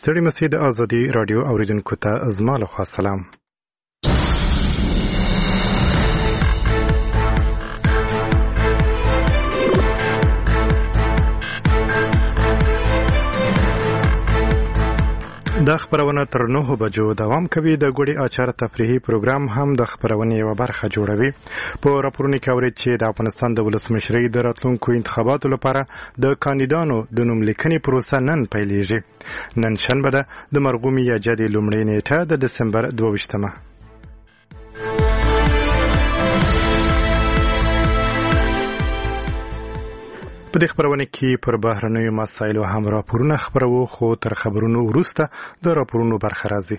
ستړي مسئ د ازادي راډیو اوریدونکو ته زما لخوا سلام. دا خبرونه تر 9 بجو دوام کوي. د ګوړې اچار تفریحي پروګرام هم د خبرونې یوه برخه جوړوي. په راپورونو کې اورئ چې د افغانستان د ولسمشرۍ د راتلونکو انتخاباتو لپاره د کاندیدانو د نوم لیکنې پروسه نن پیلېږي. نن شنبه ده، د مرغومي یا جدي لومړۍ نیټه د دسمبر 22مه. په دې خبرونه کې پر بهرنیو مسایلو هم راپورونه خبرو، خو تر خبرونو وروسته د راپورونو برخه راځي.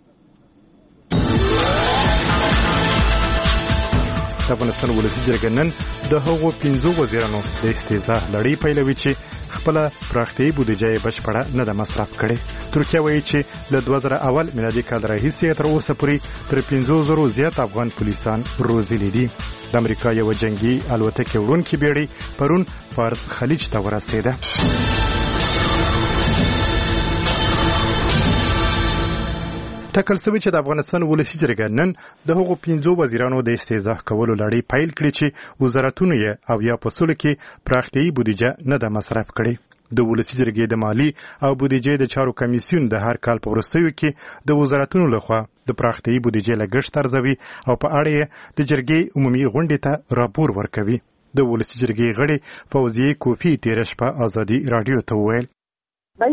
د افغانستان ولسي جرګه نن د هغو 15 وزیرانو د استیضاح لړۍ پیلوي چې خپله پراختیایي بودیجه یې بشپړه نه ده مصرف کړې. ترکیه وایي چې له 2001 میلادي کال راهیسې تر اوسه پورې تر 50,000 زیات افغان پولیسان روزلي دي. د امریکا یو جنگي الوتکې وړونکې بیړۍ پرون فارس خلیج ته ورسېده. ټاکل شوی چې د افغانستان ولسي جرګه نن د هغو 15 وزیرانو د استیضاح کولو لړۍ پیل کړي چې وزارتونو یې 70% کې پراختیایي بودیجه نه ده مصرف کړې. د ولسي جرګې د مالی او بودیجې د چارو کمیسیون د هر کال په وروستیو کې د وزارتونو لخوا د پراختیایي بودیجې لګښت ارزوي او په اړه یې د جرګې عمومي غونډې ته راپور ورکوي. د ولسي جرګې غړي فوزیه کوفی تېره شپه ازادي راډیو ته وویل په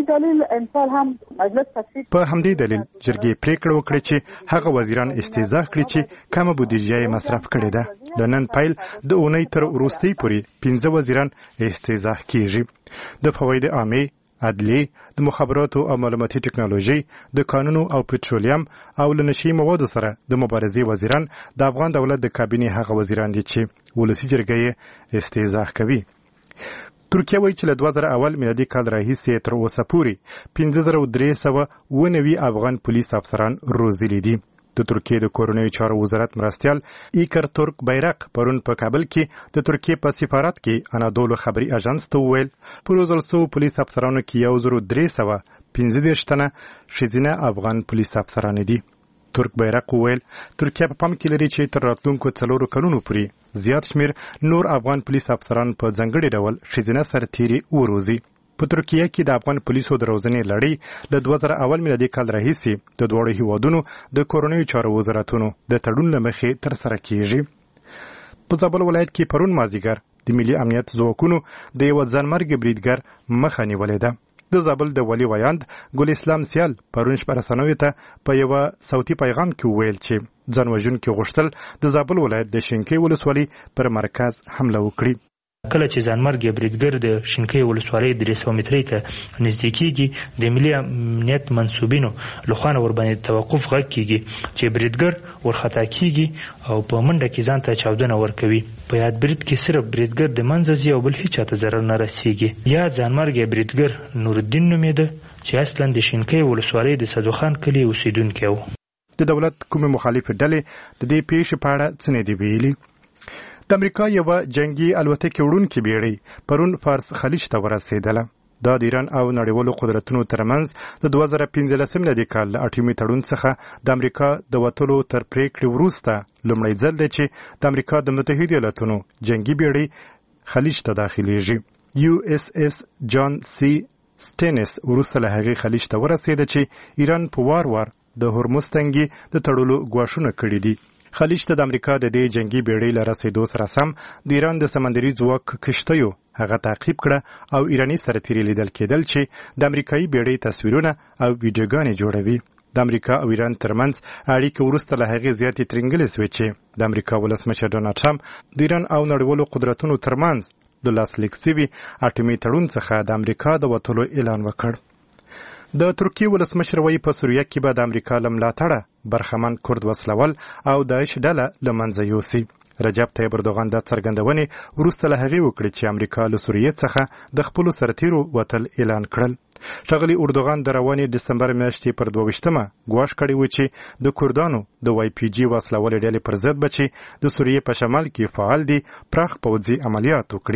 همدې دلیل جرګې پریکړه وکړه چې هغه وزیران استیضاح کړي چې کمه بودیجه یې مصرف کړې ده. د نن پیل د اونۍ تر وروستۍ پورې 15 وزیران استیضاح کیږي. د فواید عامه، عدلیې، د مخابراتو او معلوماتي ټکنالوژي، د قانونو او پټرولیم او له نشي موادو سره د مبارزې وزیران د افغان دولت د کابینې هغه وزیران دي چې ولسي جرګه یې استیضاح کوي. ترکیه وایي چې له 2001 میلادي کال راهیسې تر اوسه پورې 5390 افغان پولیس افسران روزلي دي. د ترکیې د کورنیو چارو وزارت مرستیال ایکر تورک بیرق پرون په کابل کې د ترکیې په سفارت کې انادولو خبري اژانس ته وویل په روزل شوو پولیس افسرانو کې 1315 تنه ښځینه افغان پولیس افسران دي. ترک بیرق وویل ترکیه په پام کې لري چې تر راتلونکو 4 کلونو پورې زیات شمیر نور افغان پولیس افسران په ځانګړي ډول ښځینه سرتیري وروزي. په ترکیه کې د افغان پولیسو د روزنې لړۍ له 2001 میلادي کال راهیسې د دواړو هیوادونو د کورنیو چارو وزارتونو د تړون له مخې ترسره کیږي. په زابل ولایت کې پرون مازدیګر د ملي امنیت ځواکونو د یو ځانمرګي بریدګر مخه نیولې ده. د زابل د ولي ویاند ګل اسلام سیال پرون شپه رسنیو ته په یو صوتي پیغام کې وویل چې ځانوژونکي غوښتل د زابل ولایت د شینکۍ ولسوالۍ پر مرکز حمله وکړي. کله چې ځانمرګي بریدګر د شینکۍ ولسوالۍ 300 مترۍ ته نږدې کېږي د ملي امنیت منصوبینو لخوا ورباندې توقف غږ کېږي چې بریدګر ورخطا کېږي او په منډه کې ځان ته چاودنه ورکوي. په یاد برید کې صرف بریدګر د منځه ځي او بل هیچا ته ضرر نه رسېږي. یا ځانمرګي بریدګر نورالدین نومېده چې اصلا د شینکۍ ولسوالۍ د صدوخان کلي اوسېدونکی و. د دولت کومې مخالفې ډلې د دې پیښې په اړه څه نه دي ویلي. د امریکا یوه جنگي الوتکې وړونکې بیړۍ پرون فارس خلیج ته ورسېدله. دا د ایران او نړیوالو قدرتونو ترمنځ د 2015 میلادي کال له اټومي تړون څخه د امریکا د وتلو تر پریکړې وروسته لومړی ځل دی چې د امریکا د متحده ایالاتونو جنگي بیړۍ خلیج ته داخليږي. USS جان سي سټینس وروسته له هغې خلیج ته ورسېده چې ایران په وار وار د هرمز تنګي د تړلو ګواښونه کړي دي. خلیج ته د امریکا د دې جنگي بیړۍ له رسېدو سره سم د ایران د سمندري ځواک کشتیو هغه تعقیب کړه او ایراني سرتیري لیدل کېدل چې د امریکایي بیړۍ تصویرونه او ویډیوګانې جوړوي. د امریکا او ایران ترمنځ اړیکې وروسته له هغې زیاتې ترنګلې سوې چې د امریکا ولسمشر ډونالډ ټرمپ د ایران او نړیوالو قدرتونو ترمنځ د لاسلیک شوي اټومي تړون څخه د امریکا د وتلو اعلان وکړ. د ترکیې ولسمشر وایي په سوریه کې به د امریکا له ملاتړه برخمن کرد وسلول او داعش ډله له منځه یوسي. رجب طیب اردوغان دا څرګندونې وروسته له هغې وکړې چې امریکا له سوریې څخه د خپلو سرتیرو وتل اعلان کړل. ښاغلي اردوغان د روانې دسمبر میاشتې پر 22مه ګواښ کړی و چې د کردانو د YPG وسلوالې ډلې پر ضد به چې د سوریې په شمال کې فعال دي پراخ پوځي عملیات وکړي.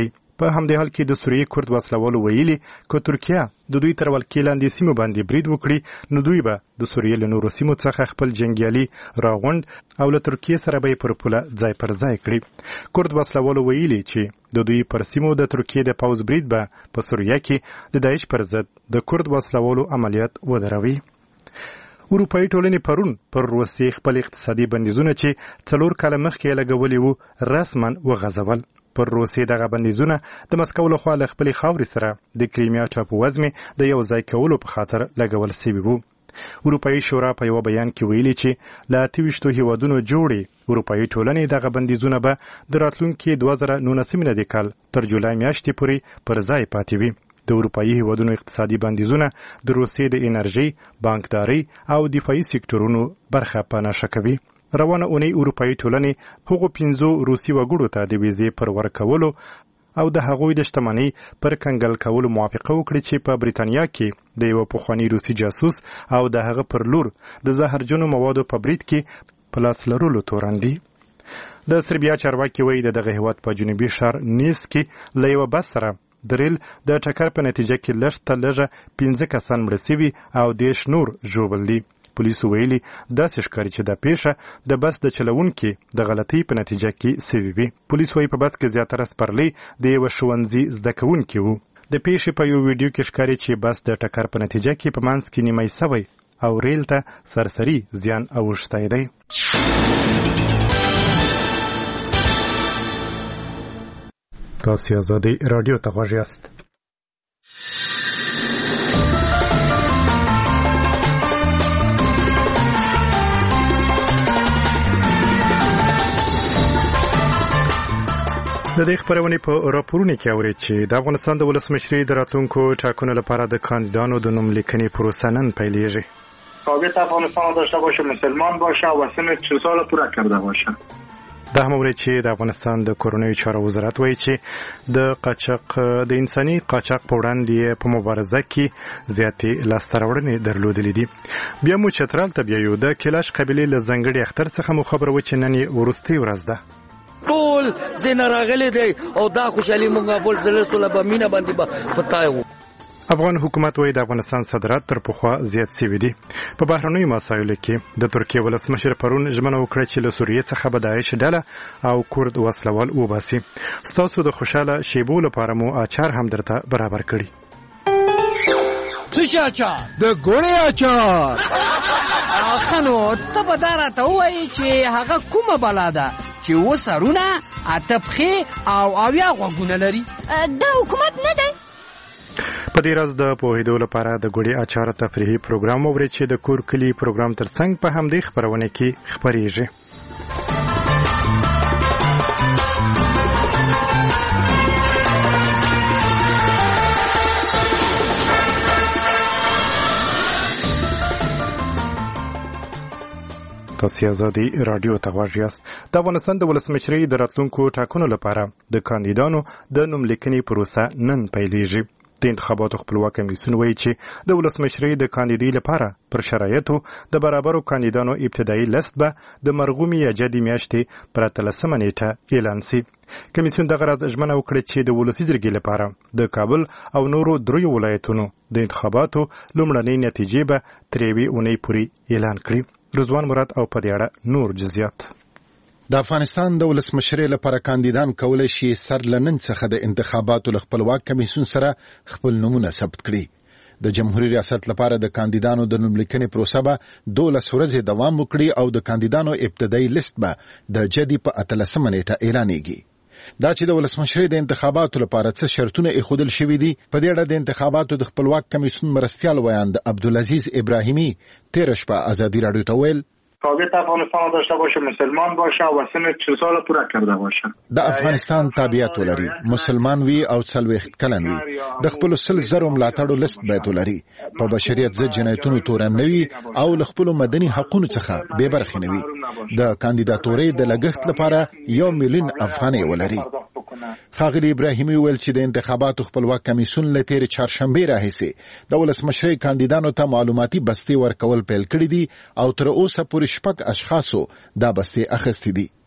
په همدې حال کې د سوریې کورد وسلوالو ویلي که ترکیه د دوی تر ولکې لاندې سیمو باندې برید وکړي نو دوی به د سوریې له نورو سیمو څخه خپل جنګیالي راغونډ او له ترکیې سره به پر پوله ځای پر ځای کړي. کورد وسلوالو ویلي چې د دوی پر سیمو د ترکیې د پوځ برید به په سوریه کې د داعش پر ضد د کورد وسلوالو عملیات ودروي. اروپایي ټولنې پرون پر روسیې خپل اقتصادي بندیزونه چې 4 کاله مخکې یې لګولي وو رسما وغځول. پر روسیې دغه بندیزونه د مسکو لخوا له خپلې خاورې سره د کریمیا ټاپووزمې د یو ځای کولو په خاطر لګول سوي وو. اروپایي شورا په یو بیان کې ویلي چې له 28 هیوادونو جوړې اروپایي ټولنې دغه بندیزونه به د راتلونکي 2019 میلادي کال تر جولای میاشتې پورې پر ځای پاتې وي. د اروپایي هیوادونو اقتصادي بندیزونه د روسیې د انرژي، بانکداري او دفاعي سکتورونو برخه په نښه کوي. روانه اونۍ اروپایي ټولنې هغو 15 روسي وګړو ته د ویزې پر ورکولو او د هغوی د شتمنۍ پر کنګل کولو موافقه وکړي چې په بریتانیا کې د یو پخواني روسي جاسوس او د هغه پر لور د زهرجنو موادو په برید کې په لاس لرلو تورن دي. د سربیا چارواکي وایي د دغه هیواد په جنوبي ښار نیس کې له یوه بس سره د ریل د ټکر په نتیجه کې لږ تر لږه 15 کسان مړه سوي او 10 نور ژوبل دي. پولیسو ویلي داسې ښکاري چې دا پیښه د بس د چلوونکي د غلطۍ په نتیجه کې سوي وي. پولیس وایي په بس کې زیاتره سپرلي د یوه ښوونځي زده کوونکي وو. د پیښې په یو ویډیو کې ښکاري چې بس د ټکر په نتیجه کې په منځ کې نیمای سوی او ریل ته سرسري زیان اوښتی دی. تاسو آزادی رادیو ته غوږ یاست. د دې خبرونې په راپورونو کې اوري چې د افغانستان د ولسمشرۍ د راتلونکو ټاکنو لپاره د کاندیدانو د نوم لیکنې پروسه نن پیلېږي. ثابت افغانستان داشته باشه، مسلمان باشه و سن 40 سال پوره کرده باشه. دا هم اوري چې د افغانستان د کورنیو چارو وزارت وایي چې د قاچاق د انساني قاچاق په وړاندې په مبارزه کې زیاتې لاسته راوړنې درلودلې دي. بیا مو چترال ته بیایو. د کلاش قبیلې له ځانګړي اختر څخه مو خبر و چې نن یې وروستۍ ورځ ده. ټول زینه راغلي دی او دا خوشحالي مونږه بول زله سره به مینه باندې پتايو. افغان حکومت وایي د افغانستان صادرات تر پخوا زیات شوي دي. په بهرنیو مسایلو کې د ترکیې ولسمشر پرون ژمنه وکړه چې له سوریې څخه به داعش ډله او کورد وسلوال وباسي. ستاسو د خوشاله شیبو لپاره مو اچار هم درته برابر کړي. څه اچار؟ د ګوړې اچار. خنو ته به دا راته ووایي چې هغه کومه بلا ده چې و سرونه، اته پښې او اویا غوږونه لري؟ دا حکومت نه دی. په دې راز د پوهېدو لپاره د ګوړې اچار تفریحي پروګرام اورئ چې د کور کلي پروګرام ترڅنګ په همدې خپرونه کې خپرېږي. تاسو آزادی رادیو ته غوږ یاست. د افغانستان د ولسمشرۍ د راتلونکو ټاکنو لپاره د کاندیدانو د نوم لیکنې پروسه نن پیلېږي. د انتخاباتو خپلواک کمیسیون وایي چې د ولسمشرۍ د کاندیدۍ لپاره پر شرایطو د برابرو کاندیدانو ابتدایي لیست به د مرغومي یا جدي میاشتې پر 13 نیټه اعلان شي. کمیسیون دغه راز ژمنه وکړه چې د ولسي جرګې لپاره د کابل او نورو 3 ولایتونو د انتخاباتو لومړنۍ نتیجې به تر یوې اونۍ پورې اعلان کړي. رضوان مراد او په دې اړه نور جزئیات. د افغانستان د ولسمشرۍ لپاره کاندیدان کولی شي سر له نن څخه د انتخاباتو له خپلواک کمیسیون سره خپل نومونه ثبت کړي. د جمهوریت ریاست لپاره د کاندیدانو د نوم لیکنې پروسه به 12 ورځې دوام وکړي او د کاندیدانو ابتدایي لیست به د جدي په 13 نیټه اعلانېږي. دا چې د ولسمشرۍ د انتخاباتو لپاره څه شرطونه ایښودل شوي دي، په دې اړه د انتخاباتو د خپلواک کمیسیون مرستیال ویاند عبدالعزیز ابراهیمي تېره شپه ازادي راډیو ته ویل ثابت افغانستان داشته باشه، مسلمان باشه و سن 40 سال پوره کرده باشه. د افغانستان تابعیت ولري، مسلمان وي او 40 کلن وي، د خپل 100,000 ملاتړو لیست باید ولري، په بشریت ضد جنایتونو تورن نه وي او له خپل مدني حقوقو څخه بې برخې نه وي. د کاندیداتورۍ د لګښت لپاره 1 میلیون افغانۍ ولري. ښاغلي ابراهیمي ویل چې د انتخاباتو خپلواک کمیسیون له تېرې چهارشنبې راهیسې د ولسمشرۍ کاندیدانو ته معلوماتي بستې ورکول پیل کړي دي او تر اوسه پورې 6 اشخاصو دا بستې اخیستې دي.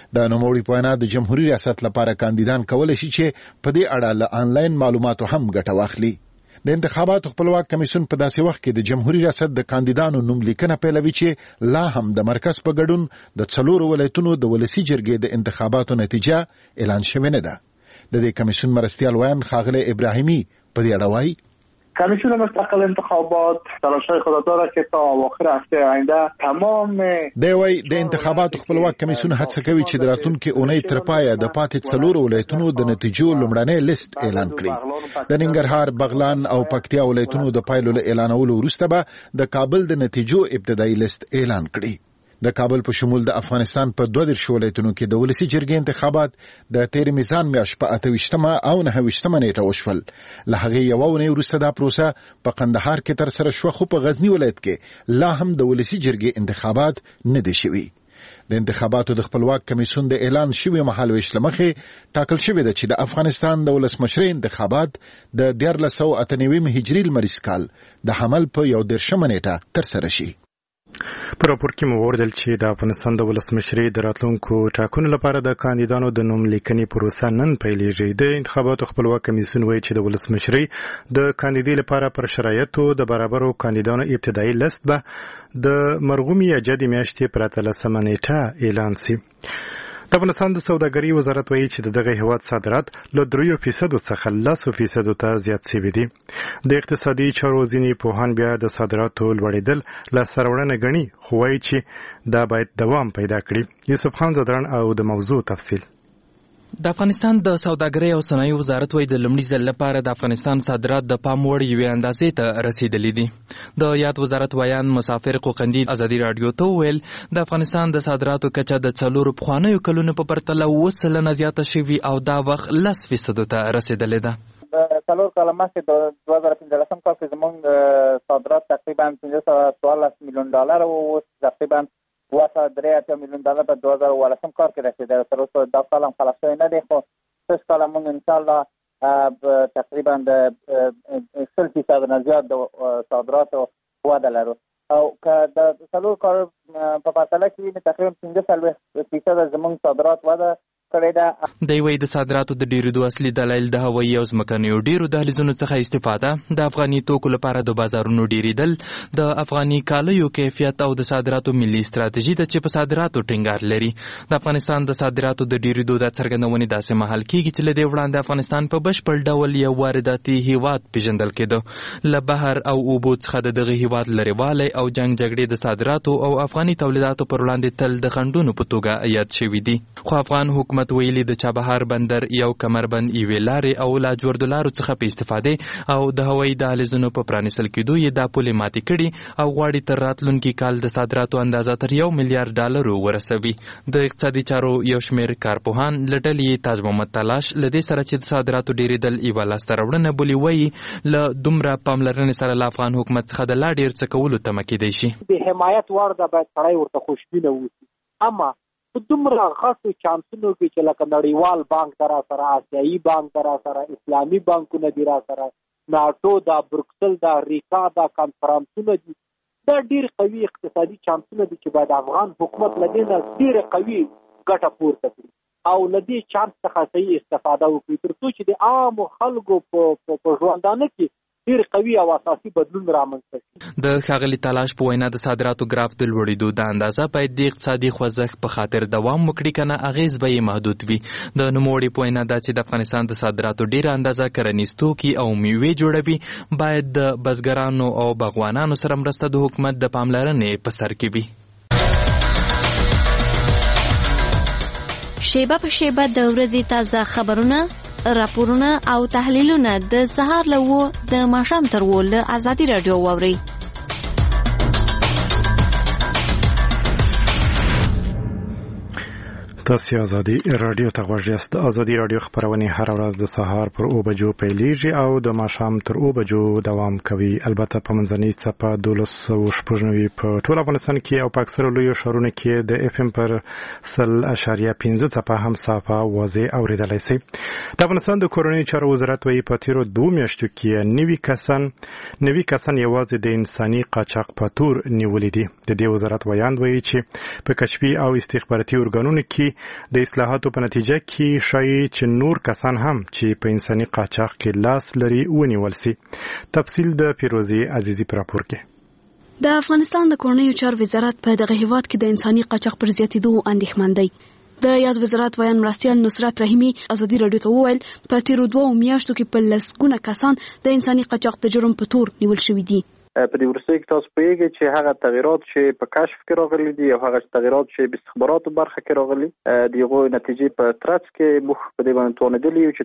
د نوموړي په وینا د جمهوریت ریاست لپاره کاندیدان کولی شي چې په دې اړه له آنلاین معلوماتو هم ګټه واخلي. د انتخاباتو خپلواک کمیسیون په داسې وخت کې د جمهوریت ریاست د کاندیدانو نوم لیکنه پیلوي چې لا هم د مرکز په ګډون د 4 ولایتونو د ولسي جرګې د انتخاباتو نتیجه اعلان شوې نه ده. د دې کمیسیون مرستیال ویان ښاغلی ابراهیمي په دې اړه وایي کمیسیون مستقل انتخابات تلاش‌های خود داره که تا اواخر هفته آینده تمام د انتخاباتو خپلواک کمیسیون هڅه کوي چې د راتلونکي اونۍ تر پایه د پاتې 4 ولایتونو د نتیجو لومړنی لیست اعلان کړي. د ننګرهار، بغلان او پکتیا ولایتونو د پایلو له اعلانولو وروسته به د کابل د نتیجو ابتدایي لیست اعلان کړي. د کابل په شمول د افغانستان په 22 ولایتونو کې د ولسي جرګې انتخابات د تیر میزان میاشت په 28 او 29 نیټه وشول. له هغې یوه اونۍ وروسته دا پروسه په قندهار کې ترسره شوه، خو په غزني ولایت کې لا هم د ولسي جرګې انتخابات نه دي شوي. د انتخاباتو د خپلواک کمیسیون د اعلان شوي مهالویش له مخې ټاکل شوې ده چې د افغانستان د ولسمشرۍ انتخابات د 1498 هجري لمریز کال د حمل په 11 نیټه ترسره شي. په راپور کې مو وردل چې د افغانستان د ولسمشرۍ د راتلونکو ټاکنو لپاره د کاندیدانو د نوم لیکنې پروسه نن پیلېږي. د انتخاباتو خپلواک کمیسیون وایي چې د ولسمشرۍ د کاندیدۍ لپاره پر شرایطو د برابرو کاندیدانو ابتدایي لیست به د مرغومي یا جدي میاشتې پر 13 نیټه اعلان شي. د افغانستان د سوداګرۍ وزارت وایي چې دغه هیواد صادرات له 3% څخه 10% ته زیات شوي دي. د اقتصادي چارو ځینې پوهان بیا د صادراتو لوړېدل له سرغړونه ګڼي، خو وایي چې دا باید دوام پیدا کړي. یوسف خان زدران او د موضوع تفصیل. د افغانستان د سوداګرۍ او صنایعو وزارت وایي د لومړي ځل لپاره د افغانستان صادرات د پام وړ یوې اندازې ته رسیدلي دي. د یاد وزارت ویان مسافر قوقندي ازادي راډیو ته وویل د افغانستان د صادراتو کچه د 4 پخوانیو کلونو په پرتله 9% زیاته شوي او دا وخت 10% ته رسیدلې ده. د 4 کاله مخکې د 2015 کال کې زموږ صادرات تقریبا $514 میلیون او اوس تقریبا $3 میلیون په 2018 کال کې رسیدل. تر اوسه دا کال هم خلاص شوی نه دی، خو سږ کال موږ انشاءالله تقریبا د 10% نه زیات د صادراتو وده لرو. او که د 4 کال په پرتله کې تقریبا 15% زموږ صادرات وده کړی ده. دی وایي د صادراتو د ډېرېدو اصلي دلایل د هوایي او ځمکنیو ډېرو دهلیزونو څخه استفاده، د افغاني توکو لپاره د بازارونو ډېرېدل، د افغاني کالیو کیفیت او د صادراتو ملي ستراتیژي ده چې په صادراتو ټینګار لري. د افغانستان د صادراتو د ډېرېدو دا څرګندونې داسې مهال کېږي چې له دې وړاندې افغانستان په بشپړ ډول یو وارداتي هیواد پیژندل کېده. له بحر او اوبو څخه د دغه هیواد لرېوالی او جنګ جګړې د صادراتو او افغاني تولیداتو پر وړاندې تل د خنډونو په توګه یاد شوي دي. خو افغان حکومت ویلي د چابهار بندر یو کمربند یوې لارې او لاجوردو لارو څخه په استفادې او د هوایي دهلیزونو په پرانیستل کېدو یې دا پولې ماتې کړي او غواړي تر راتلونکي کال د صادراتو اندازه تر $1 میلیارډ ورسوي. د اقتصادي چارو یو شمېر کارپوهان له ډلې تاج محمد تلاش له دې سره چې د صادراتو ډېرېدل یوه لاسته راوړنه بولي، وایي له دومره پاملرنې سره له افغان حکومت څخه د لا ډېر څه کولو تمه کېدی شي. د حمایت وړ ده، باید سړی ورته خوشبینه اوسي. اما په دومره غټو چانسونو کې چې لکه نړیوال بانک در سره، آسیایي بانک در سره، اسلامي بانکونه دي را سره، ناټو دا، بروکسل دا، ریکا دا کانفرانسونه دي، دا ډېر قوي اقتصادي چانسونه دي چې باید افغان حکومت له دې نه ډېره قوي ګټه پورته کړي او له دې چانس څخه صحیح استفاده وکړي تر څو چې د عامو خلکو په ژوندانه کې ډېر قوي او اساسي بدلون رامنځته شي. د ښاغلي تلاش په وینا د صادراتو ګراف د لوړېدو د اندازه باید د اقتصادي خوځښت په خاطر دوام وکړي، که نه اغېز به یې محدود وي. د نوموړي په وینا دا چې د افغانستان د صادراتو ډېره اندازه کرنیز توکي او میوې جوړوي، باید د بزګرانو او باغوانانو سره مرسته د حکومت د پاملرنې په سر کې وي. شیبه په شیبه د ورځې تازه خبرونه، راپورونه او تحلیلونه د سهار له 9 د ماښام تر 10 له ازادي راډیو واورئ. تاسو ازادي رادیو ته غوږ یاست. ازادي رادیو خبرونه هر ورځ د سهار پر 9 بجو پیلېږي او د ماښام تر 9 بجو دوام کوي. البته په منځنۍ څپه 1290 په ټول افغانستان کې او په اکثره لویو ښارونو کې د اف ام پر 0.5 څپه هم صافه واضح اوریدلای شي. د افغانستان د کورنۍ چارو وزارت وايي په تیرو 2 میاشتو کې 90 کسان یوازې د انساني قاچاق په تور نیولې دي. د دې وزارت ویاند وايي چې په کشفي او استخباراتي ارګانونو کې د اصلاحاتو په نتیجه کې شایي چې نور کسان هم چې په انساني قاچاق کې لاس لري ونیول سي. تفصیل د فیروزي عزیزی پر راپور کې. د افغانستان د کورنیو چارو وزارت په دغه هیواد کې د انساني قاچاق پر زیاتېدو اندېښمن دی. د یاد وزارت ویان مرستیال نصرت رحیمی ازادي رادیو ته وویل په تیرو 2 میاشتو کې په لسګونه کسان د انساني قاچاق د جرم په تور نیول شوي دي. په دې ورسته کې تاسو پوهیږئ چې هغه تغیرات چې په کشف کې راغلي دي او هغه تغیرات چې په استخباراتو برخه کې راغلي دغه نتیجې په ترڅ کې موږ په دې باندې توانیدلی یو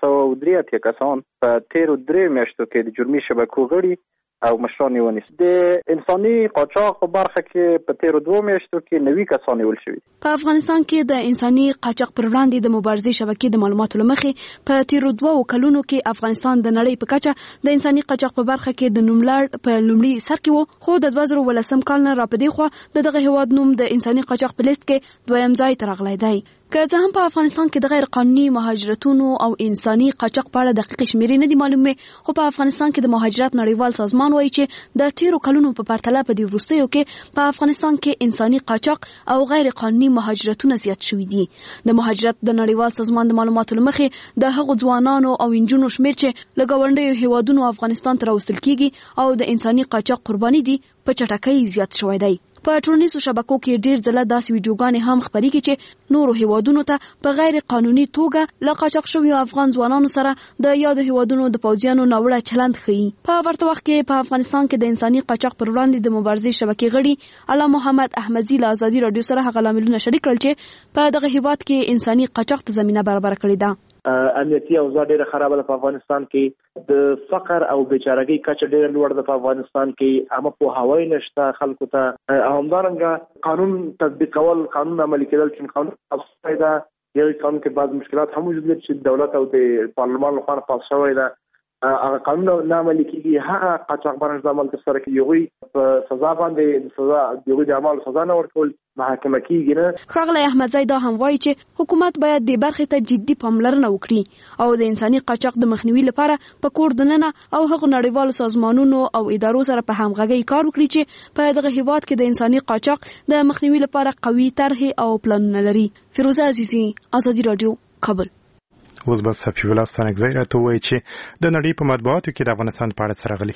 چې 403 کسان په تیرو 3 میاشتو کې د جرمي شبکو غړي او مشران یې ونیسي. د انساني قاچاق په برخه کې په تیرو 2 میاشتو کې 90 کسان نیول شوي. په افغانستان کې د انساني قاچاق پر وړاندې د مبارزې شبکې د معلوماتو لمخې په تیرو 2 کلونو کې افغانستان د نړۍ په کچه د انساني قاچاق په برخه کې د نوملړ په لومړي سر کې وو، خو د 2018 کال نه راپدې خو دغه هیواد نوم د انساني قاچاق په لیست کې دویم ځای ته راغلی دی. که څه هم په افغانستان کې د غیر قانوني مهاجرتونو او انساني قاچاق په اړه دقیق شمیرې نه دي معلومه، خو په افغانستان کې د مهاجرت نړیوال سازمان وایي چې د تیرو کلونو په پرتله په دې وروستیو کې په افغانستان کې انساني قاچاق او غیر قانوني مهاجرتونه زیات شوي دي. د مهاجرت د نړیوال سازمان د معلوماتو لمخې د هغو ځوانانو او انجونو شمیر چې له ګاونډیو هیوادونو افغانستان ته راوستل کیږي او د انساني قاچاق قرباني دي په چټکۍ زیات شوی دی. په ټولنیزو شبکو کې ډیر ځله داسې ویډیوګانې هم خپرېږي چې نورو هیوادونو ته په غیر قانوني توګه له قاچاق شویو افغان ځوانانو سره د یادو هیوادونو د پوځیانو ناوړه چلند ښیي. په ورته وخت کې په افغانستان کې د انساني قاچاق پر وړاندې د مبارزې شبکې غړي اعلی محمد احمدزي له ازادي رادیو سره هغه لاملونه شریک کړل چې په دغه هیواد کې انساني قاچاق ته زمینه برابر کړې ده. امنیتي اوضاع ډیره خرابه ده په افغانستان کې، د فقر او بیچارګۍ کچه ډیره لوړه ده په افغانستان کې، عامه پوهاوی نشته خلکو ته، او همدارنګه قانون تطبیق کول، قانون عملي کېدل چې قانون افسای ده، یو قانون کې بعض مشکلات هم موجود دي چې دولت او د پارلمان لخوا پاس شوی ده، هغه قانون نه عملي کېږي، هغه قاچاقبران عمل ترسره کوي، هغوی په سزا باندې سزا هغوی د اعمالو سزا نه ورکول محاکمه کېږي نه. ښاغلی احمدزی دا هم وایي چې حکومت باید دې برخې ته جدي پاملرنه وکړي او د انساني قاچاق د مخنیوي لپاره په کور دننه او هغو نړیوالو سازمانونو او ادارو سره په همغږۍ کار وکړي چې په دغه هیواد کې د انساني قاچاق د مخنیوي لپاره قوي طرحې او پلانونه لري. فیروزه عزیزی، ازادي رادیو، کابل. اوس بس حفیظ الله ستانکزی راته ووایي چې د نړۍ په مطبوعاتو کې د افغانستان په اړه څه راغلي.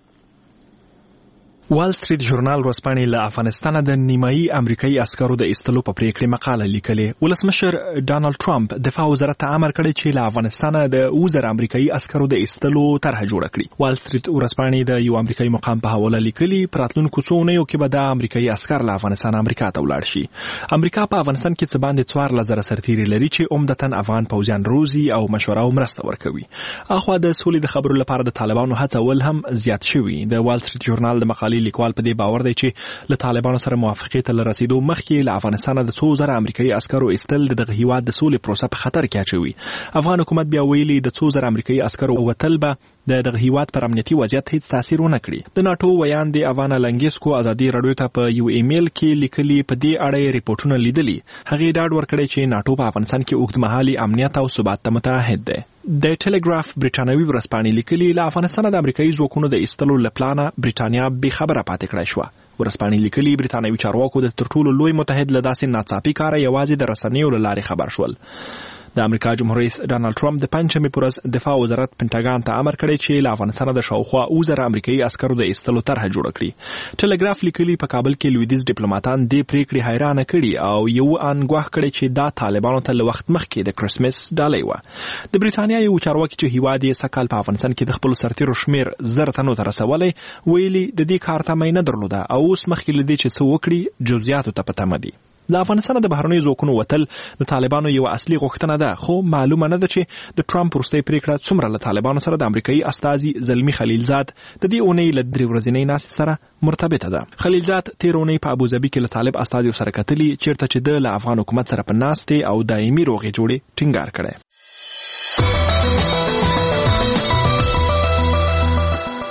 وال سټریټ ژورنال ورځپاڼې له افغانستان د نیمایي امریکایي عسکرو د ایستلو په پریکړه مقاله لیکلې. ولسمشر ډانلډ ټرمپ دفاع وزارت ته امر کړی چې له افغانستان د 2000 امریکایي عسکرو د ایستلو طرح جوړه کړي. وال سټریټ ورځپاڼې د یو امریکایي مقام په حواله لیکلي په راتلونکو څو اونیو کې به د امریکایي عسکر له افغانستان امریکا ته ولاړ شي. امریکا په افغانستان کې څه باندې 14,000 سرتیري لري چې عمدتاً افغان پوځیان روزي او مشوره او مرسته ورکوي. اخوا د سولې د خبرو لپاره د طالبانو هڅول هم زیات شوي. د وال سټریټ ژورنال د مقالې لیکوال په دې باور دی چې له طالبانو سره موافقې ته رسیدو مخکې له افغانستان د 2000 امریکایي عسکرو ایستل دغه هیواد د سولې پروسه په خطر کې اچوي. افغان حکومت بیا ویلي د 2000 امریکایي عسکرو وتل به د دغه هیواد پر امنیتي وضعیت هیڅ تاثیر ونه کړي. د ناتو ویان د اوانا لنګیسکو ازادي رادیو ته په یو ایمیل کې لیکلي په دې اړه ریپورتونه لیدلي. هغه ډاډ ورکړی چې ناتو په افغانستان کې اوږدمهالي امنیت او ثبات ته متعهد دی. د ټلګراف برټانوي ورځپاڼې لیکلي له افغانستان د امریکایي ځواکونو د ایستلو لپلانه برټانیا بې خبره پاتې کړای شوه. ورځپاڼې لیکلي برټانوي چارواکو د تر ټولو لوی متحد له داسې ناڅاپي کاره یوازې د رسنیو له لارې خبر شول. د امریکا جمهور رئیس ډانلډ ټرمپ د پنځمې پر ورځ دفاع وزارت پینټاګان ته امر کړی چې له افغانستان د شاوخوا 2000 امریکایي عسکرو د ایستلو طرح جوړه کړي. ټلګراف لیکلي په کابل کې لویدیځ ډیپلوماټان دې پریکړې حیرانه کړي او یو ان ګواښ کړی چې دا طالبانو ته له وخت مخکې د کرسمس ډالۍ وه. د برټانیا یو چارواکي چې هیواد یې سکهال په افغانستان کې د خپلو سرتیرو شمیر 1000 تنو ته رسولی ویلي د دې کار تمه نه درلوده او اوس مخکې له دې چې څه وکړي جزئیاتو ته په تمه دي. د افغانستان د بهرنیو ځواکونو وتل د طالبانو یو اصلي غوښتنه ده، خو معلومه نه ده چې د ټرمپ وروستۍ پریکړه څومره له طالبانو سره د امریکایي استازي زلمي خلیلزاد د دې اونۍ له 3 ورځنۍ ناستې سره مرتبطه ده. خلیلزاد تیر اونۍ په ابوظبي کې له طالب استازي سره کتلي چیرته چې د له افغان حکومت سره په ناستې او دایمي روغې جوړې ټینګار کړی.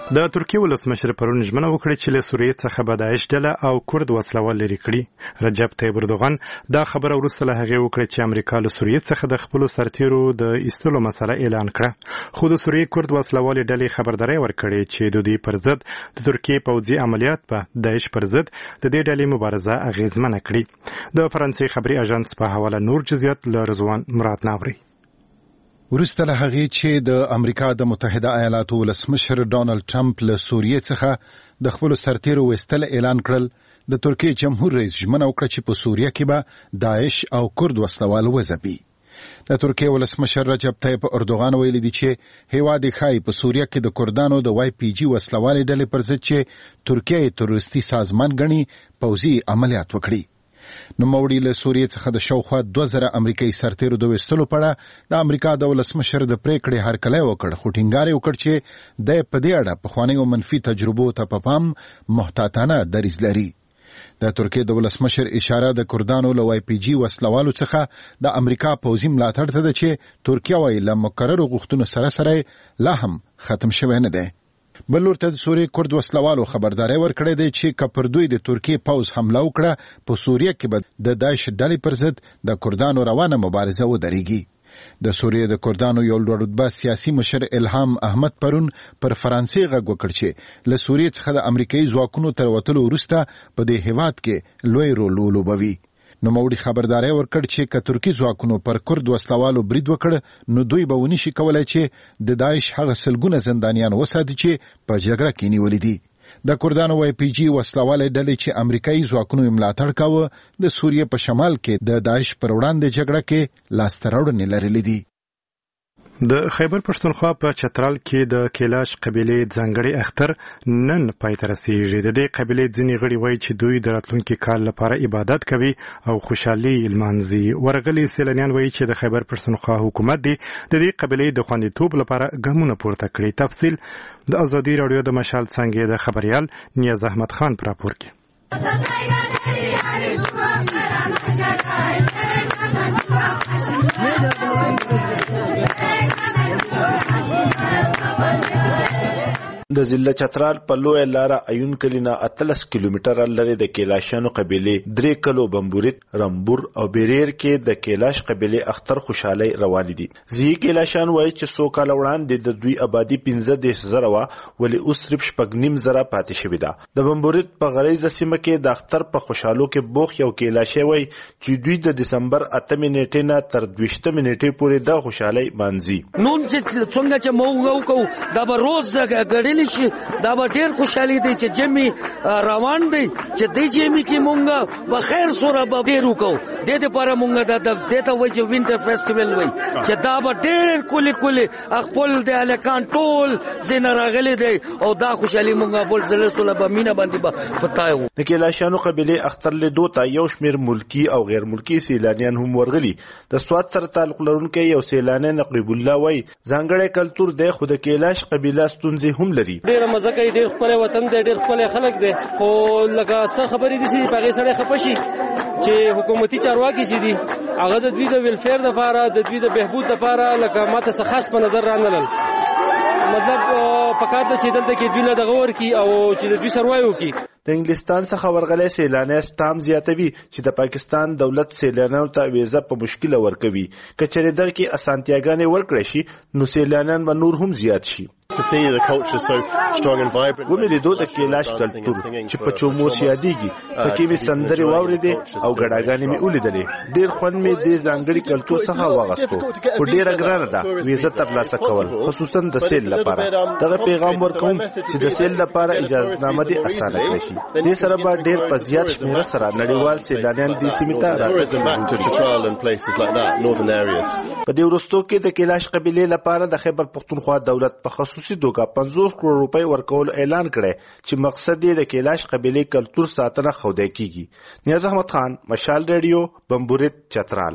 د ترکیې ولسمشر پرون ژمنه وکړه چې له سوریې څخه به داعش ډله او کورد وسلوال لرې کړي. رجب طیب اردوغان دا خبره وروسته له هغې وکړه چې امریکا له سوریې څخه د خپلو سرتیرو د ایستلو مسله اعلان کړه، خو د سوریې کورد وسلوالې ډلې خبرداری ورکړې چې د دوی پر ضد د ترکیې پوځي عملیات به داعش پر ضد د دې ډلې مبارزه اغېزمنه کړي. د فرانسې خبري اژانس په حواله نور جزئیات له رضوان مراد ناوري. وروسته له هغې چې د امریکا د متحده ایالاتو ولسمشر ډانلډ ټرمپ له سوریې څخه د خپلو سرتیرو ویستل اعلان کړل، د ترکیې جمهور رئیس ژمنه وکړه چې په سوریه کې به داعش او کورد وسلوال وځپي. د ترکیې ولسمشر رجب طیب اردوغان ویلي دي چې هیواد یې ښایي په سوریه کې د کردانو د وای پی جي وسلوالې ډلې پر ضد چې ترکیه یې تروریستي سازمان ګڼي پوځي عملیات وکړي. نوموړي له سوریې څخه د شاوخوا 2000 امریکایي سرتیرو د ویستلو په اړه د امریکا د ولسمشر د پریکړې هرکلی وکړ، خو ټینګار یې وکړ چې د په دې اړه پخوانیو منفي تجربو ته په پام محتاطانه دریځ لري. د ترکیې د ولسمشر اشاره د کردانو له وای پی جي وسلوالو څخه د امریکا پوځي ملاتړ ته ده چې ترکیه وايي له مقررو غوښتنو سره سره لا هم ختم شوی نه دی. بل لور ته د سوریې کورد وسلوالو خبرداری ورکړی دی چې که پر دوی د ترکیې پوځ حمله وکړه په سوریه کې به د داعش ډلې پر ضد د کردانو روانه مبارزه ودرېږي. د سوریې د کردانو یو لوړ رتبه سیاسي مشر الهام احمد پرون پر فرانسې غږ وکړ چې له سوریې څخه د امریکایي ځواکونو تر وتلو وروسته په دې هیواد کې لوی رول ولوبوي. نوموړي خبرداری ورکړ چې که ترکي ځواکونو پر کورد وسلوالو برید وکړ نو دوی به ونشي کولای چې د داعش هغه سلګونه زندانیان وساتي چې په جګړه کې نیولي دي. د کردانو وای پی جي وسلوالې ډلې چې امریکایي ځواکونو یې ملاتړ کاوه د سوریې په شمال کې د داعش پر وړاندې جګړه کې لاسته راوړنې لرلې دي. د خیبر پښتونخوا په چترال کې د کیلاش قبیلې ځانګړي اختر نن پای ته رسیږي. د دې قبیلې ځینې غړي وایي چې دوی د راتلونکي کال لپاره عبادت کوي او خوشحالي لمانځي. ورغلي سیلانیان وایي چې د خیبر پښتونخوا حکومت دی د دې قبیلې د خوندیتوب لپاره ګامونه پورته کړي. تفصیل د ازادي راډیو د مشال څانګې د خبريال نیاز احمد خان پر راپور کې. د ضلع چترال په لوی لاره ایون کلینا 13 کیلومتره لري د کیلاشانو قبیله 3 کلو بمبورت رمبور او بیریر کې د کیلاش قبیله اختر خوشحالي روان دي. زی کیلاشان وایي چې سو کال وړاندې د دوی آبادی 15,000 وا ولې اوس صرف 9,000 پاتې شوی ده. د بمبورت په غریزه سیمه کې د اختر په خوشحالو کې بوخ یو کیلاشي وایي چې دوی د دسمبر 8 نیټې نه تر 20 نیټې پورې د خوشحالي مانځي. نون چې څنګه چې موږ وکړو دا به روز غړي دا به ډیر خوشحالي دی چې جمی روان دی چې د جمی کې مونږ په خیر سره به ډیر وکړو. د دې لپاره مونږ د دته وایي چې وینټر فیسټیوال وایي چې دا به ډیر کلی خپل د الکان ټول زین راغلي دی او دا خوشحالي مونږ بول زله سره به مینا باندې به پتايو. د کیلاشانو قبیله اختر له دوه یو شمیر ملکی او غیر ملکی سیلانیان هم ورغلي. د سواد سره تعلق لرونکي یو سیلانی نقیب الله وایي ځانګړی کلتور د خود کیلاش قبیله ستونزې هم لري. ډیر مزه کوي، ډیر خپل وطن دی، ډیر خپل خلک دی، خو لکه څه خبرې دي چې په غیر خپشي چې حکومتي چارواکي چې دي هغه د دوی د ویلفیر لپاره د دوی د بهبود لپاره لکه ماته څه خاص په نظر رانلل. مطلب فقط چې دلته کې دوی له دغه ورکی او چې د دوی سروایو کی د انګلستان څخه ورغلي سیلانیان ستام زیاتوي چې د پاکستان دولت سیلانیانو ته ویزه په مشکل ورکوي. کچېره در کې اسانتیاګانې ورکړي شي نو سیلانیان به نور هم زیات شي. ومې لیدو د کیلاش کلتور چې په چوموس یادېږي، پکې مې سندرې واورېدې او ګډاګانې مې ولیدلې. ډېر خوند مې دې ځانګړي کلتور څخه واغستو، خو ډېره ګرانه ده ویزه ترلاسه کول، خصوصا د سیل لپاره. دغه پیغام ورکوم چې د سیل لپاره اجازهنامه دې اسانه کړي شي. دې سره به ډېر په زیات شمېره سره نړیوال سیلانیان دې سیمې ته راځي. په دې وروستو کې د کیلاش قبیلې لپاره د خیبر پښتونخوا دولت په خصوصي توګه 50 کروڑ روپۍ ورکول اعلان کړي چې مقصد یې د کیلاش قبیلې کلتور ساتنه خوده کیږي. نیاز احمد خان، مشال ریډیو، بمبورت، چترال.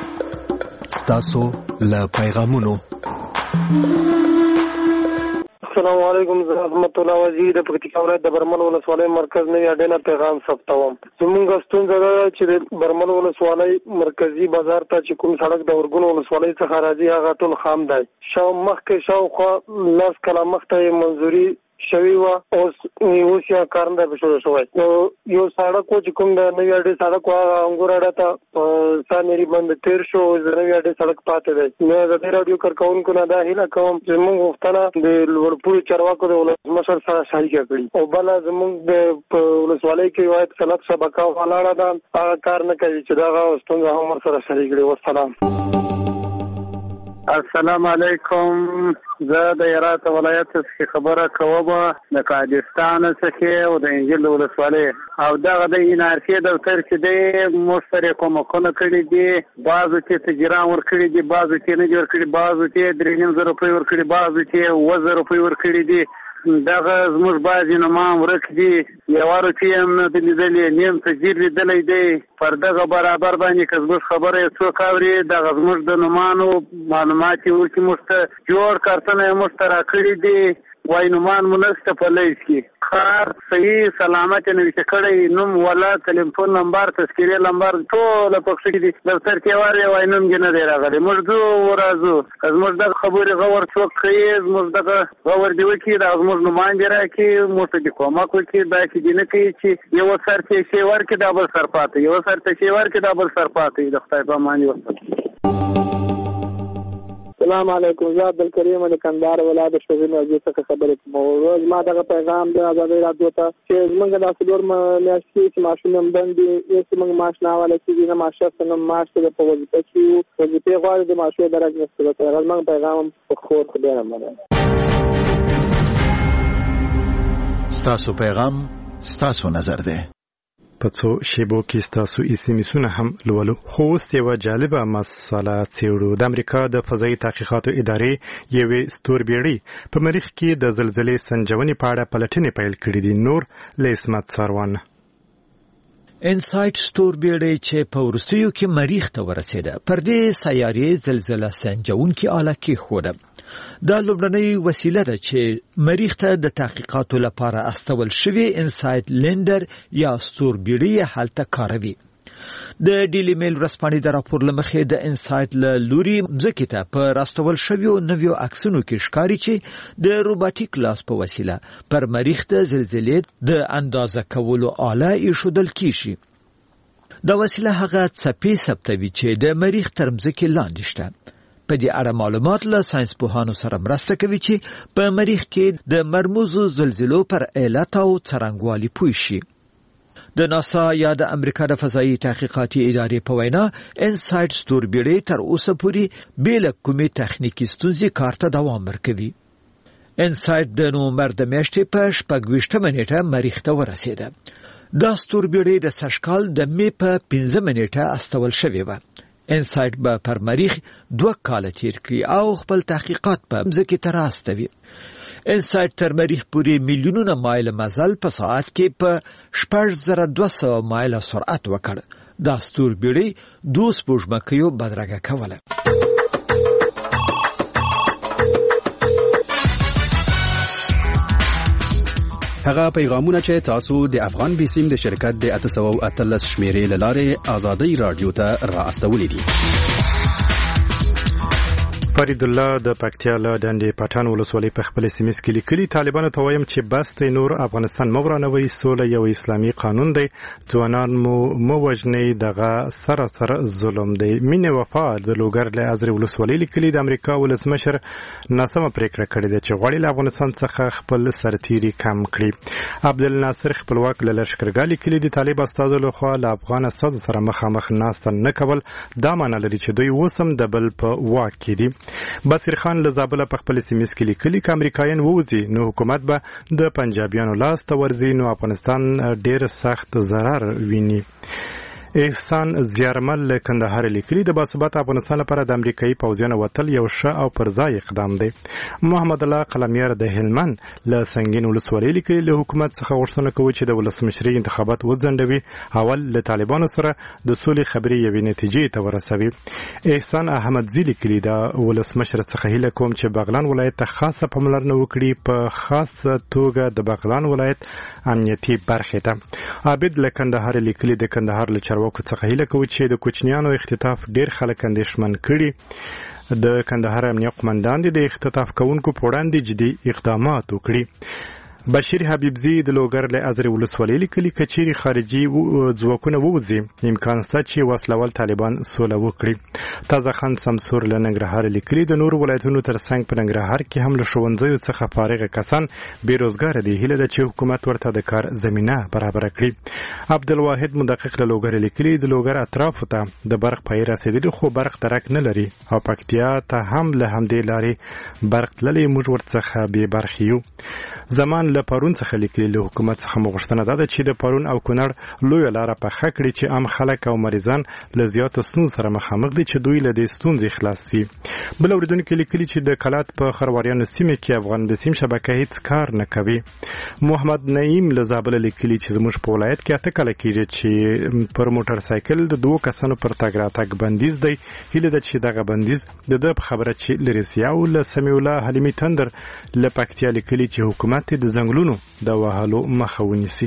ستاسو له پیغامونو السلام علیکم. زه رحمت الله وزیر د پکتیکا ولایت د برمل ولسوالۍ مرکز نوی اډینه پیغام ثبتوم. زموږ ستونزه ده چې د برمل ولسوالۍ مرکزی بازار ته چې کوم سړک د ورګون ولسوالۍ څخه راځي هغه ټول خام دی. مخکې شاوخوا 10 کاله مخته منظوري شوی و اوس یا کارنده به شروع شوی. یو سړک و چې کوم د نوی اډې سړک و هغه انګور اډه ته سانری بند تیر شو، د نوی اډې سړک پاتې دی. نو د دې راډیو کارکونکو نه دا هیله کوم چې موږ غوښتنه د لوړپوړي چارواکو د ولسمشر سره شریکه کړي او بله زموږ د ولسوالۍ کې یوه صنعت شبکه ولاړه ده، هغه کار نه کوي چې دغه ستونزه هم ورسره شریک کړي. والسلام. السلام علیکم. زه د هرات ولایت څخه خبره کوم، د کاردستان څخه او د انجیل ولسوالۍ او دغه د انارشي دفتر چې د مشترک کومکونه کړي دي، بعضو چې تجربه ور کړی دي، بعضو چې نه جوړ کړي، بعضو چې 3,000 روپۍ ور کړي، بعضو چې 1000 روپۍ ور کړي دي. دغه زموږ بعضې نومان ورک دي، یوارو چې هم نه دي لیدلې، نیم تجیر لیدلی دی. پر دغه برابر باندې که زموږ خبره یې څوک اوري، دغه زموږ د نومانو معلومات یې وکړي، موږ ته جوړ کارتونه یې موږ ته راکړي دي. وایي نومان مو نشته په لیست کې. کار صحیح سلامت یې نوشته کړی، نوم ولا تلیفون نمبر تذکیرې نمبر ټوله پکښې دي. دفتر کې وارې وایي نوم یې نه دی راغلی. موږ ځو ورځو که زموږ دغه خبرې غور څوک کوي، زموږ دغه غور دې وکړي، دغه زموږ نومان دې راکړي، موږ ته دې کومک وکړي. داسې دې نه کوي چې یو سر ته شی ورکړي دا بل سر پاتې، یو سر ته شی ورکړي دا بل سر پاتې. د خدای په امان وکړي. السلام علیکم. زه عبدالکریم د کندهار ولایت شوزین وزیر څخه خبرې کوم. ما دغه پیغام د ازادۍ راډیو ته چې زموږ د څلور میاشتې چې معاشونه هم بند دي، هېڅ موږ معاش نه حواله کېږي، نه معاش شته نه معاش ته په وظیفه کې یو وظیفې غواړي د معاشو درک نشته. زموږ پیغام هم په خور خو ډېره مننه. ستاسو پیغام ستاسو نظر دی. په څو شیبو کې ستاسو ایسیمیسونه هم لولو. خو اوس یوه جالبه مسله څېړو. د امریکا د فضایي تحقیقاتو ادارې یوې ستوربیړۍ په مریخ کې د زلزلې سنجونې په اړه پلټنې پیل کړي دي. نور له اسمت ساروان. انسایټ ستوربیړۍ چې په وروستیو کې مریخ ته ورسېده، پر دې سیارې زلزله سنجونکې آله کېښوده. دا لومړنۍ وسیله ده چې مریخ ته د تحقیقاتو لپاره استول شوی انسایټ لینډر یا ستوربیړۍ هلته کاروي. د ډیلی میل ورځپاڼې د راپور له مخې د انسایټ له لوري مځکې ته په راستول شویو نویو عکسونو کې ښکاري چې د روباټیک لاس په وسیله پر مریخ د زلزلې د اندازه کولو آله ایښودل کیږي. دا وسیله هغه څپې ثبتوي چې د مریخ تر مځکې لاندې شته. په دې اړه معلومات له ساينس پوهانو سره مرسته کوي چې په مریخ کې د مرموزو زلزلو پر علت او څرنګوالي پوه شي. د ناسا یا د امریکا د فضایي تحقیقاتي ادارې په وینا انسایټ ستوربیړۍ تر اوسه پورې بې له کومې تخنیکي ستونزې کار ته دوام ورکوي. انسایټ د نومبر د میاشتې په 26 نیټه مریخ ته ورسېده. دا ستوربیړۍ د سږکال د می په 15 نیټه استول شوې وه. انسایټ به پر مریخ 2 کاله تیر کړي او خپل تحقیقات په مځکې ته راستوي. انسایټ تر مریخ پورې میلیونونه مایل مزل په ساعت کې په 6200 مایل سرعت وکړ. دا ستوربیړۍ 2 سپوږمکیو بدرګه کوله. هغه پیغامونه چې تاسو د افغان بیسیم د شرکت د 813 شمیرې لاره آزادۍ رادیو ته را استولې دي. فرید الله د پکتیا له ډنډې پټان ولسوالۍ په خپل سیمه کې لیکلي طالبانو ته وایم چې بس ته نور افغانستان مغرانوي، سوله یو اسلامي قانون دی، ځوانان مو وژنې، دغه سره ظلم دی. مینه وفا د لوګر له ازرې ولسوالۍ لیکلي د امریکا ولسمشر ناسمه پریکړه کړې ده چې غواړي له افغانستان څخه خپل سرتیري کم کړي. عبدالناصر خپلواک له لشکرګاه لیکلي د طالب استادو لخوا له افغان استادو سره مخامخ ناسته نه کول دا معنی لري چې دوی اوسم د بل په واک کې دي. بصیر خان له زابل په خپل سیمه کې لیکلي چې امریکایان ووځي نو حکومت به د پنجابیانو لاس ته ورځي، نو افغانستان ډېر سخت ضرر ویني. احسان زیارمل له کندهار لیکلي د باثباته افغانستان لپاره د امریکایي پوځیانو وتل یو ښه او پر ځای اقدام دی. محمد الله قلمیار د هلمند له سنگین ولسوالۍ لیکلي له حکومت څخه غوښتنه کوي چې د ولسمشرۍ انتخابات وځنډوي، اول له طالبانو سره د سولې خبرې یوې نتیجې ته ورسوي. احسان احمدزي لیکلي د ولسمشر څخه هیله کوم چې بغلان ولایت ته خاصه پاملرنه وکړي، په خاصه توګه د بغلان ولایت امنیتي برخې ته. عابد له کندهار لیکلي د کندهار له چارواکو څخه هیله کوي چې د کوچنیانو اختطاف ډیر خلک اندېښمن کړي. د کندهار امنیه قومندان د اختطاف کوونکو په وړاندې جدي اقدامات وکړي. بشیر حبیبزی د لوګر له ازرې ولسوالۍ لیکلي کچېرې خارجي ځواکونه ووځي امکان شته چې وسلوال طالبان سوله وکړي. تازه خان سمسور له ننګرهار لیکلي د نورو ولایتونو ترڅنګ په ننګرهار کې هم له ښوونځیو څخه فارغ کسان بېروزګاره دي، هیله ده چې حکومت ورته د کار زمینه برابره کړي. عبدالواحد مدقق له لوګر لیکلي د لوګر اطرافو ته د برق پای رسېدلي خو برق درک نه لري او پکتیا ته هم له همدې لارې برق تللی، موږ ورڅخه بې برخې یو. زمان له پرون څخه لیکلي له حکومت څخه مغوښتنه ده چې د پرون او کونړ لویه لاره پخه کړي چې عام خلک او مریضان له زیاتو ستونزو سره مخامخ دي چې دوی له دې ستونزې خلاص شي. بل اورېدونکي لیکلي چې د کلات په خرواريانو سیمه کې افغان بسیم شبکه هیڅ کار نه کوي. محمد نعیم له زابل لیکلي چې زموږ په ولایت کې اته کله کېږي چې پر موټر سایکل د دوه کسانو پر تګ راتګ بندیز دی، هیله ده چې دغه بندیز د خبره چې لري سیاو له سمیع الله حلیمي تندر له پکتیا لیکلي چې حکومت د زنګلونو د وهلو مخه ونیسي.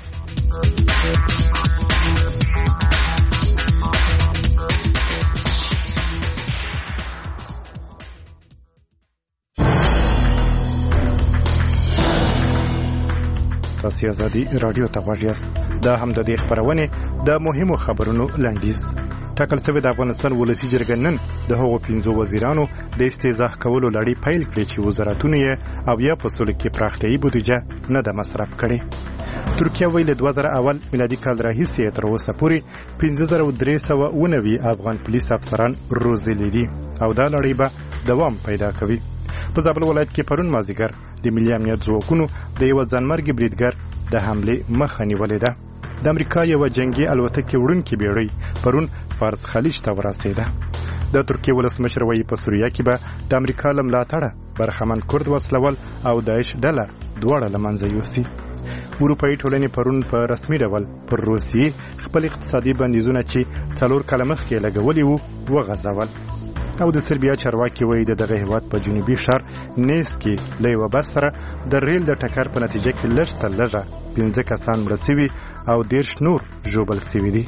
تاسو ازادي رادیو ته غوږ یاست. دا هم د دې خبرونه د مهمو خبرونو لنډیز. ټاکل شوی د افغانستان ولسی جرګه نن د هغو 15 وزیرانو د استیضاح کولو لړۍ پیل کړې چې وزارتونه یې او یا په سولو کې پراختیایي بودیجه نه ده مصرف کړې. ترکیه ویل 2001 میلادي کال راهیسې تر اوسه پورې 5390 افغان پولیس افسران روزلي دي او دا لړۍ به دوام پیدا کوي. په زابل ولایت کې پرون مازیګر د ملي امنیت ځواکونو د یو ځانمرګي بریدګر د حملې مخه نیولې ده. د امریکا یو جنگي الوتکې وړونکې بیړۍ پرون فارس خلیج ته ورسېده. د ترکیې ولسمشر وایي په سوریه کې به د امریکا له ملاتړه برخمن کورد وسلول او داعش ډله دواړه له منځه یوسي. اروپایي ټولنې پرون په رسمي ډول پر روسیې خپل اقتصادي بندیزونه چې 4 کاله مخکې لګولي وو وغځول. او د سربیا چارواکي وایي د دغه هیواد په جنوبي ښار نیس کې له یوه بس سره د ریل د ټکر په نتیجه کې لږ تر لږه 15 کسان مړه سوي او 10 نور ژوبل سوي دي.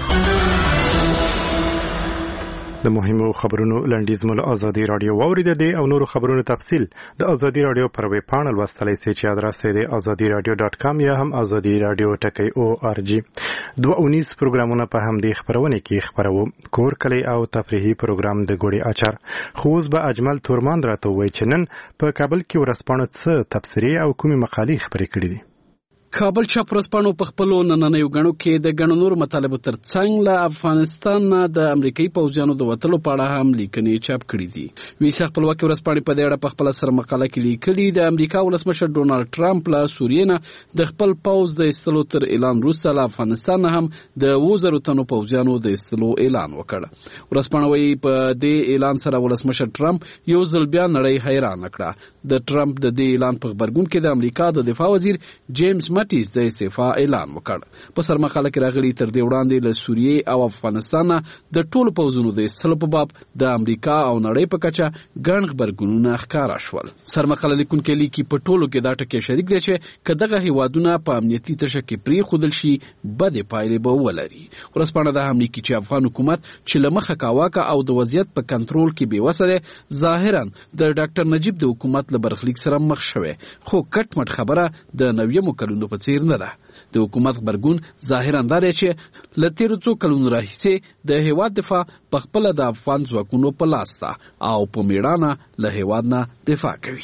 د مهمو خبرونو لنډیز مو له ازادي رادیو واورېده دي او نورو خبرونو تفصیل د ازادي رادیو پر ویب پاڼه لوستلی سئ چې ادرس یې د azadiradio.com یا هم azadi radio.org. 2 پروګرامونه په همدې خبرونه کې خبرو. کور کلی او تفریحي پروګرام د ګوړې اچار. خو اوس به اجمل تورمان راته ووایي چې نن په کابل کې ورځپاڼو څه تبصرې او کومې مقالې خپرې کړې دي. کابل چاپ ورځپاڼو په خپلو نننیو غڼو کې د غڼو نور مطالبه ترڅنګ له افغانستان نه د امریکایي پوځیانو د وتلو په اړه هم لیکنې چاپ کړې دي. ویسا خپلواکي ورځپاڼې په دې اړه په خپل سر مقاله کې لیکلي د امریکا ولسمشر ډونالد ټرمپ له سوریې نه د خپل پوځ د ایستلو تر اعلان وروسته له افغانستان نه هم د 2000 تنو پوځیانو د ایستلو اعلان وکړ. ورځپاڼه وايي په دې اعلان سره ولسمشر ټرمپ یو ځل بیا نړۍ حیران کړه. د ټرمپ د دې اعلان په خبرګون کې د امریکا د دفاع وزیر جیمز مټیس د استعفا اعلان وکړ. په سر مقاله کې راغلي تر دې وړاندې له سوریې او افغانستان د ټولو پوځونو د ایستلو په باب د امریکا او نړۍ په کچه ګڼ خبرګونونه ښکاره شول. سر مقاله لیکونکي لیکي په ټولو کې دا ټکی شریک دی چې که دغه هیوادونه په امنیتي تشه کې پرېښودل شي بدې پایلې به ولري. ورځپاڼه دا هم لیکي چې افغان حکومت چې له مخه کاواکه او د وضعیت په کنټرول کې بېوسه دی ظاهرا د ډاکټر نجیب د حکومت له برخلیک سره مخ شوی، خو کټ مټ خبره د 90 کلونو په څیر نه ده. د حکومت خبرګون ظاهرا دا دی چې له تیرو څو کلونو راهیسې د هیواد دفاع په خپله د افغان ځواکونو په لاس ده او په میړانه له هیواد نه دفاع کوي.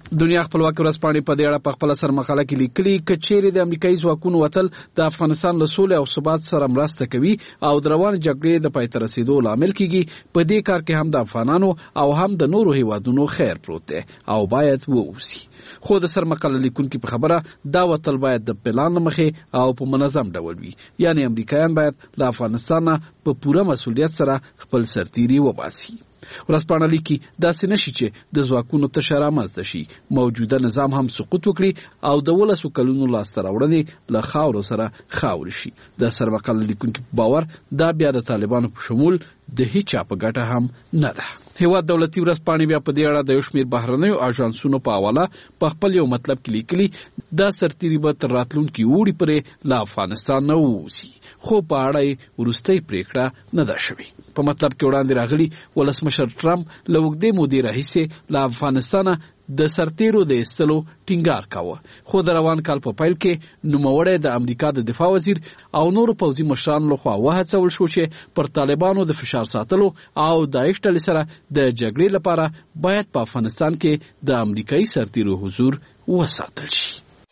دنیا خپلواکي ورځپاڼې په دې اړه په خپل سر مقاله کې لیکلي چې چیرې د امریکایي ځواکونو وتل د افغانستان له سولې او ثبات سره مرسته کوي او د روان جګړې د پای ته رسیدو لامل کیږي، په دې کار کې هم د افغانانو او هم د نورو هیوادونو خیر پروت دی او باید ووسی. خو د سر مقاله لیکونکي په خبره دا وتل باید د پلان مخې او په منظم ډول وي، یعنی امریکایان باید له افغانستان په پوره مسؤلیت سره خپل سرتیري وباسي. ورځپاڼه لیکي داسې نشي چې د ځواکونو تشه رامنځته شي، موجوده نظام هم سقوط وکړي او د 12 کلونو لاسته راوړنې له خاورو سره خاورې شي. د سر مقاله لیکونکي په باور دا بیا د طالبانو په شمول د هیچا په ګټه هم نه ده. هیواد دولتي ورځپاڼې بیا په دې اړه د یو شمېر بهرنیو اژانسونو په حواله په خپل یو مطلب کې لیکلي دا سرتیري به تر راتلونکي اوړي پورې له افغانستان نه ووځي، خو په اړه یې وروستۍ پرېکړه نه ده شوې. په مطلب کې وړاندې راغلي ولسمشر ټرمپ له اوږدې مودې راهیسې له افغانستانه د سرتیرو د ایستلو ټینګار کاوه، خو د روان کال په پیل کې نوموړی د امریکا د دفاع وزیر او نورو پوځي مشرانو لخوا وهڅول شو چې پر طالبانو د فشار ساتلو او داعش ډلې سره د جګړې لپاره باید په افغانستان کې د امریکایي سرتیرو حضور وساتل شي.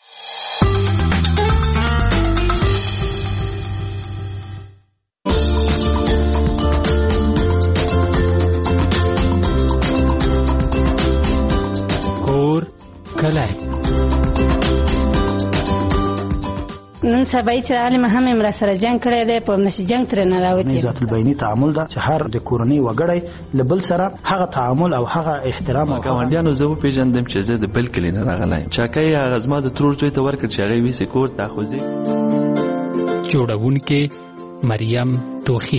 کلای نن سبا چې عالم هم امر سره جنگ کړی دی، په نشي جنگ تر نه راوتی. ذات البینی تعامل دا چې هر د کورنۍ وګړی لبل سره هغه تعامل او هغه احترام او ګاونډیانو زه پیژندم چې زه د بل کلی نه راغلی چاکای هغه زما د ترور څوی ته ورکړ چې هغه وی سکور تاخوزي. جوړونکې مریم توخی.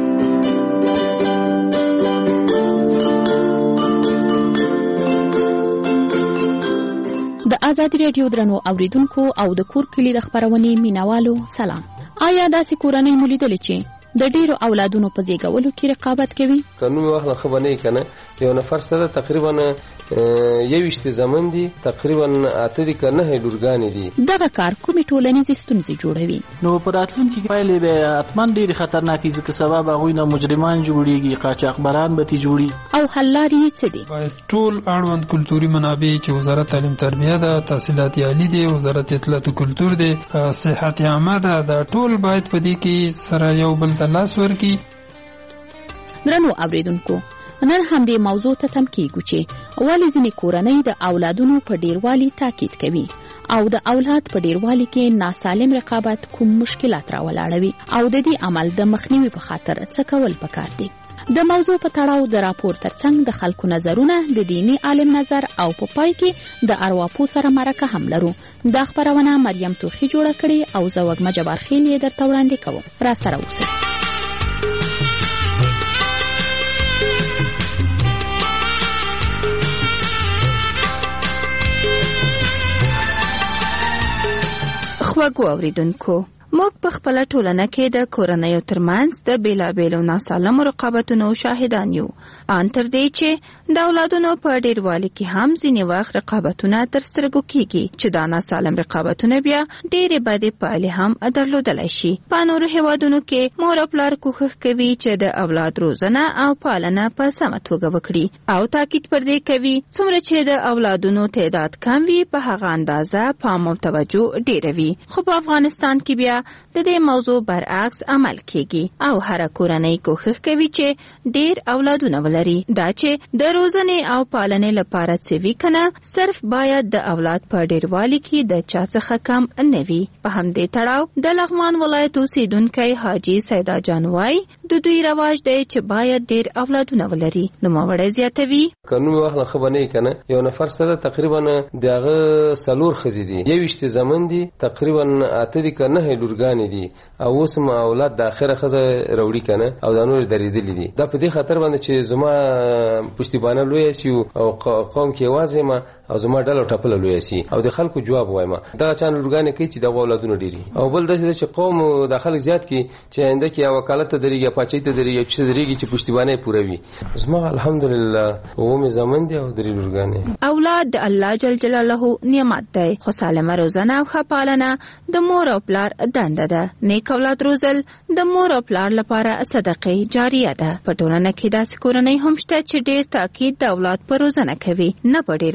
د آزادي رادیو درنو اوریدونکو او د کور کلی د خبرونې مینوالو سلام. آیا داسې کورنۍ مو لیدلې چې د ډیرو اولادونو په زیږولو کې رقابت کوي؟ قانون واخله خو باندې کنه یو نفر سره تقریبا 21 زمن دي، تقریبا 8 دي کنه لورګانې دي. دغه کار کومې ټولنیزې ستونزې جوړوي؟ نو په راتلونکي کې پایلې به حتماً ډېرې خطرناکې ځکه سبب هغوی نه مجرمان جوړېږي، قاچاقبران به ترې جوړي. او حل لارې یې څه دي؟ باید ټول اړوند کلتوري منابع چې وزارت تعلیم تربیه ده، تحصیلات عالی دي، وزارت اطلاعات او کلتور دی، صحت عامه ده، دا ټول باید په دې کې سره یو بل ته لاس ورکړي. درنو اوریدونکو، نن هم دې موضوع ته تم کیږو چې ولې ځینې کورنۍ د اولادونو په ډیروالي تاکید کوي او د اولاد په ډیروالي کې ناسالم رقابت کوم مشکلات راولاړوي او د دې عمل د مخنیوي په خاطر څه کول پکار دي. د موضوع په تړاو د راپور ترڅنګ د خلکو نظرونه، د دینی عالم نظر او په پای کې د ارواپو سره مرکه هم لرو. دا خبرونه مریم توخی جوړه کړې او زه وږمه جبارخیل یې درته وړاندې کوم. را سره اوسئ. خواږو اوریدونکو، موږ په خپل ټولنه کې د کورنیو ترمنځ د بیلابیلو ناسالمو رقابتونو شاهدان یو، ان تر دې چې د اولادونو په ډیروالي کې هم ځینې وخت رقابتونه تر سترګو کیږي چې دا ناسالم رقابتونه بیا ډېرې بدې پایلې هم درلودلی شي. په نورو هیوادونو کې مور او پلار کوښښ کوي چې د اولاد روزنه او پالنه په سمه توګه وکړي او تاکید پر دې کوي څومره چې د اولادونو تعداد کم وي په هغه اندازه پام او توجه ډېره وي. خو په افغانستان کې بیا د دې موضوع برعکس عمل کیږي او هر کورنۍ کوښښ کوي چې ډیر اولادونه ولري. دا چې د روزنې او پالنې لپاره څه وی کنه صرف باید د اولاد په ډیروالي کې د چا څخه کم نه وي. په همدې تړاو د لغمان ولایت اوسیدونکی حاجی سیدا جانوای د دوی رواج دی چې باید ډیر اولادونه ولري. نو موړی زیاتوي قانون واخله خو باندې کنه یو نفر سره تقریبا دغه سلور خزي دي، 21 زمن دي، تقریبا 8 دي کنه لورګانې دي او اوس ما اولاد د اخره خزه راوړي کنه او د نور درېدلې دي. دا په دې خاطر باندې چې زما پښتیبانه لوی سي او قوم کې وازه ما او زما ډله ټپله لوی سي او د خلکو جواب وایم دا چان لورګانې کوي چې د اولادونو ډيري او بل د چې قوم د خلک زیات کی چې انده کې وکالت درېږي پاتې ته درېږي چې درېږي چې پښتیبانه پوره وي. زما الحمدلله اومه زمون دي او درې لورګانې. اولاد د الله جل جلاله نعمت دی، خو سالمه روزنه او ښه پالنه د مور او پلار دنده ده. نیک اولاد روزل د مور او پلار لپاره صدقه جاریه ده. په ټولنه کې داسې کورنۍ هم شته چې ډېر تاکید د اولاد پر روزنه کوي، نه په ډېروالي.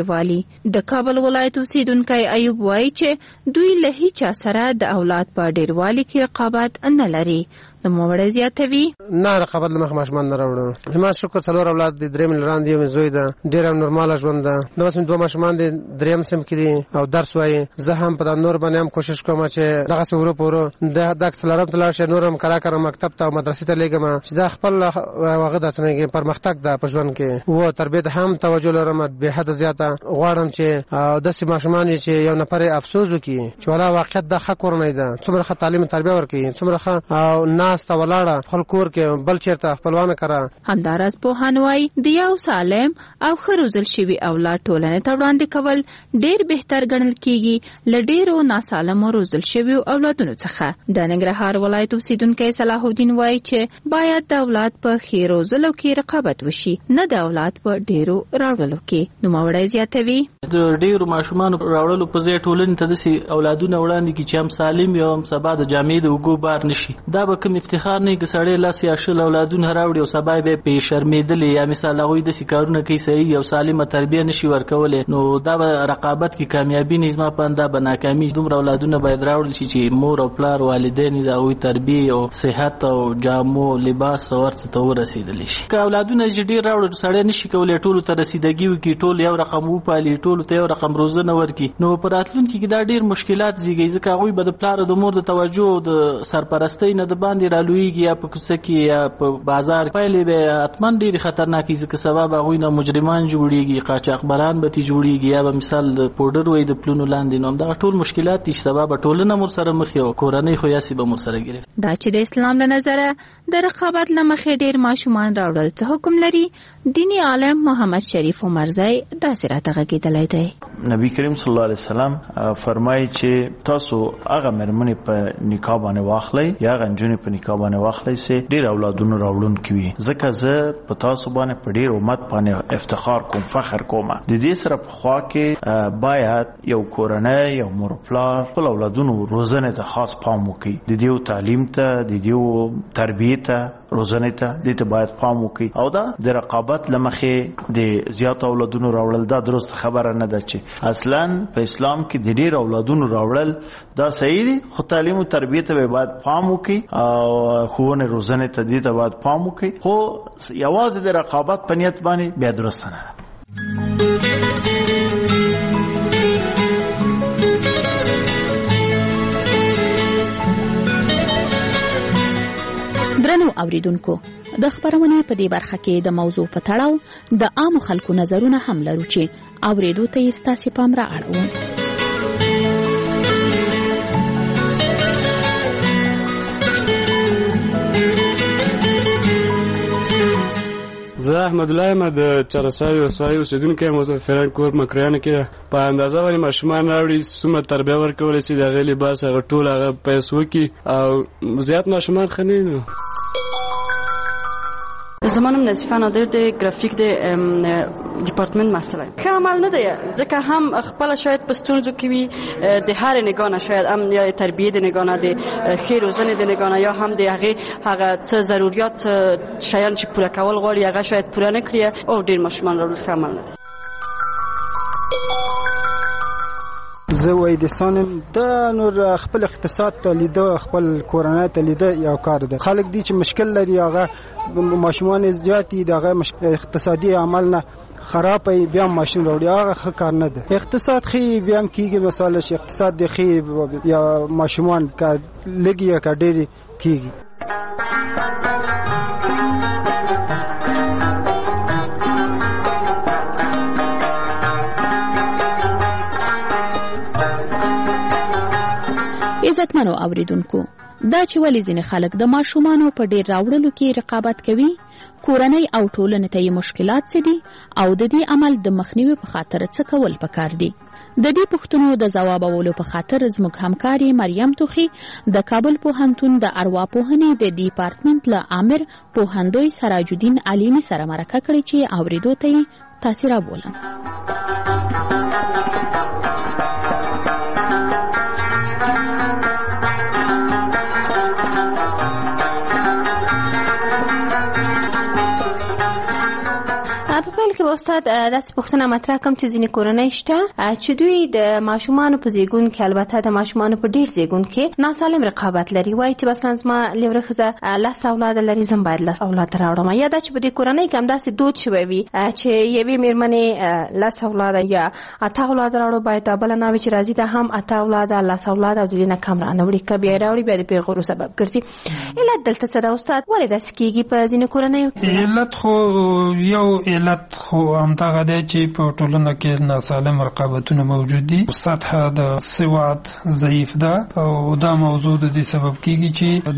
د کابل ولایت اوسیدونکی ایوب وایي چې دوی له هیچا سره د اولاد په ډیروالي کې رقابت نه لري. نوموړی زیاتوي نه رقابت له مخې ماشومان نه راوړو. زما شکر 4 اولاد دي، 3 ملران دي، یو زوی ده، ډېره نورماله ژوند ده. د اوس 2 ماشومان دي، 3م سم کې دي او درس وایي. زه هم په نور باندې هم کوشش کوم چې دغه څه ورو د څلورم تلار شه نورم کراکره مکتب ته او مدرسې ته لګم چې دا خپل هغه د څنګه پرمختګ د پښون کې و تربیت هم توجه لرم به حد زیاته غواړم چې د سیمه ماشومان چې یو نفر افسوس وکي چې ولا واقعیت د حق ورنه ده، څومره ښه تعلیم تربیه ورکړي، څومره او ناس ته ولاړه خپل کور کې بل چیرته خپلوانه کړه. همدارس پوهانوي د یو سالم او خروزل شوی اولاد ټولنې ته وړاندې کول ډیر بهتر ګڼل کیږي ل ډیرو ناسالم روزل شوی اولادونو څخه. د ننګرهار ولایت اوسیدونکي صلاح الدین وایي چې باید د اولاد په خیروزلو کې رقابت وشي، نه د اولاد په ډیرو راوړلو کې. نوموړی زیاتوي د ډیرو ماشومان راوړلو په ځای ټولنې ته داسې اولادونه وړاندې کړي چې هم سالم یو هم سبا د جامعې د اوږو بار نشي. دا به کوم افتخار نه که سړی لاس یا شل اولادونه راوړي او سبا به په شرمېدلې یا مثال هغوی داسې کارونه کوي صحیح او سالمه تربیه نشي ورکولی، نو دا به رقابت کې کامیابي نه زما په انده به ناکامي. دومره اولادونه باید راوړل شي چې مور او پلار والدین د هغوی تربیه او صحت او جامو لباس او ورڅ ته ورسېدلی شي. که اولادونه چې ډېر راوړل سړی نشي کولی ټولو ته رسیدګي وکړي، ټول یو رقم وپالي، ټولو ته یو رقم روزنه ورکړي، نو په راتلونکي کې دا ډېر مشکلات زیږي ځکه هغوی به د پلار او د مور د توجه او د سرپرستۍ نه د باندې رالویږي یا په کوڅه کې یا په بازار. پایلې به حتما ډېرې خطرناکې ځکه سبا به هغوی نه مجرمان جوړېږي، قاچاقبران به ترې جوړېږي یا به مثال د پوډر وایي د پلونو لاندې. نو همدغه ټول مشکلات دي چې سبا به ټولنه مور سره مخ او کورنۍ خو یاسې به مور سره ګرفت. دا چې د اسلام له نظره د رقابت له مخې ډېر ماشومان راوړل څه حکم لري، دیني عالم محمد شریف عمرزی داسې راته غږېدلی دی. نبی کریم صلی الله علیه وسلم فرمایي چې تاسو هغه مېرمنې په نکاح باندې واخلئ یا هغه نجونې په نکاح باندې واخلئ چې ډېر اولادونه راوړونکي وي، ځکه زه په تاسو باندې په ډېر امت باندې افتخار کوم، فخر کوم. د دې سره په خوا کې باید یو کورنۍ یو مور پلار خپل اولادونو روزنې ته خاص پام وکړي، د دې تعلیم ته، د دې تربیې ته، روزنې ته، دې ته باید پام وکړي. او دا د رقابت له مخې د زیات اولادونو راوړل دا درست خبره نه ده چې اصلا په اسلام کې د ډېر اولادونو راوړل دا صحیح دي، خو تعلیم او تربیت ته باید پام وکړي او ښوونې روزنې ته دې ته باید پام وکړي، خو یوازې د رقابت په نیت باندې بیا درست نه ده. درنو اوریدونکو، د خبرونې په دې برخه کې د موضوع په تړاو د عامو خلکو نظرونه هم لرو چې اوریدو ته یې ستاسې پام را اړوو. زه احمد الله یم، د چرساوي ولسوالۍ اوسېدونکی یم. اوس فرهنګ کور مکریانو کې په اندازه باندې ماشومان راوړي، څومره تربیه ورکولی شي، د هغې لباس هغه ټول هغه پیس وکړي او زیات ماشومان ښه نه دي. زمانم نظیفه نادر د ګرافیک د ډپارتمنت مسئله که عمل نه دی، ځکه هم خپل شاید په ستونزو کې وي، د هر نگاه نه شاید هم یا تربیه د نگاه نه، د ښې روزنې د نگاه نه، یا هم د هغه څه ضروریات شیان چې پوره کول غواړي هغه شاید پوره نه کړي او ډېر ماشومان راوړل ښه عمل نه دی. زه وایدسانم د نور خپل اقتصاد ته لیده، خپل کورنۍ ته لیده یو کار ده. خلک دي چې مشکل لري، هغه ماشومان زیات دي، دغه اقتصادي عمل نه خراب بیا ماشین راوړي، هغه ښه کار نه ده. اقتصاد خې بیا هم کېږي، مثلا چې اقتصاد د خې یا ماشومان کا لګي یا کا ډېرې کېږي. عزتمنو اوریدونکو، دا چې ولې ځینې خلک د ماشومانو په ډیر راوړلو کې رقابت کوي، کورنۍ او ټولنې ته یې مشکلات څه دي او د دې عمل د مخنیوي په خاطر څه کول پکار دي، د دې پوښتنو د ځوابولو په خاطر زموږ همکاري مریم توخي د کابل پوهنتون د ارواپوهنې د ډپارتمنت له امر پوهندوی سراج الدین علیمی سره مرکه کړې چې اوریدو ته یې تاسې رابولم. په پیل کې کې استاد داسې پوښتنه مطرح کوم چې ځینې کورنۍ شته چې دوی د ماشومانو په زیږون کې البته د ماشومانو په ډیر زیږون کې ناسالم رقابت لري وایي چې مثلا زما لیوره ښځه 10 اولاد لري زم باید 10 اولاد راوړم یا دا چې په دې کورنۍ کې هم داسې دود شوی وي چې یوې مېرمنې 10 اولاد یا 8 اولاد راوړو باید بل نه وي چې راځي دا هم 8 اولاد 10 اولاد او د نه کم را نوړي کبي راوړي بیا د پیغورو سبب ګرځي علت دلته څه ده استاد ولې داسې کیږي په ځینې کورنۍ علت خو یو علت خو همدغه دی چې په ټولنه کې ناسالم رقابتونه موجود دي سطح د سواد ضعیف ده او دا موضوع د دې سبب کیږي چې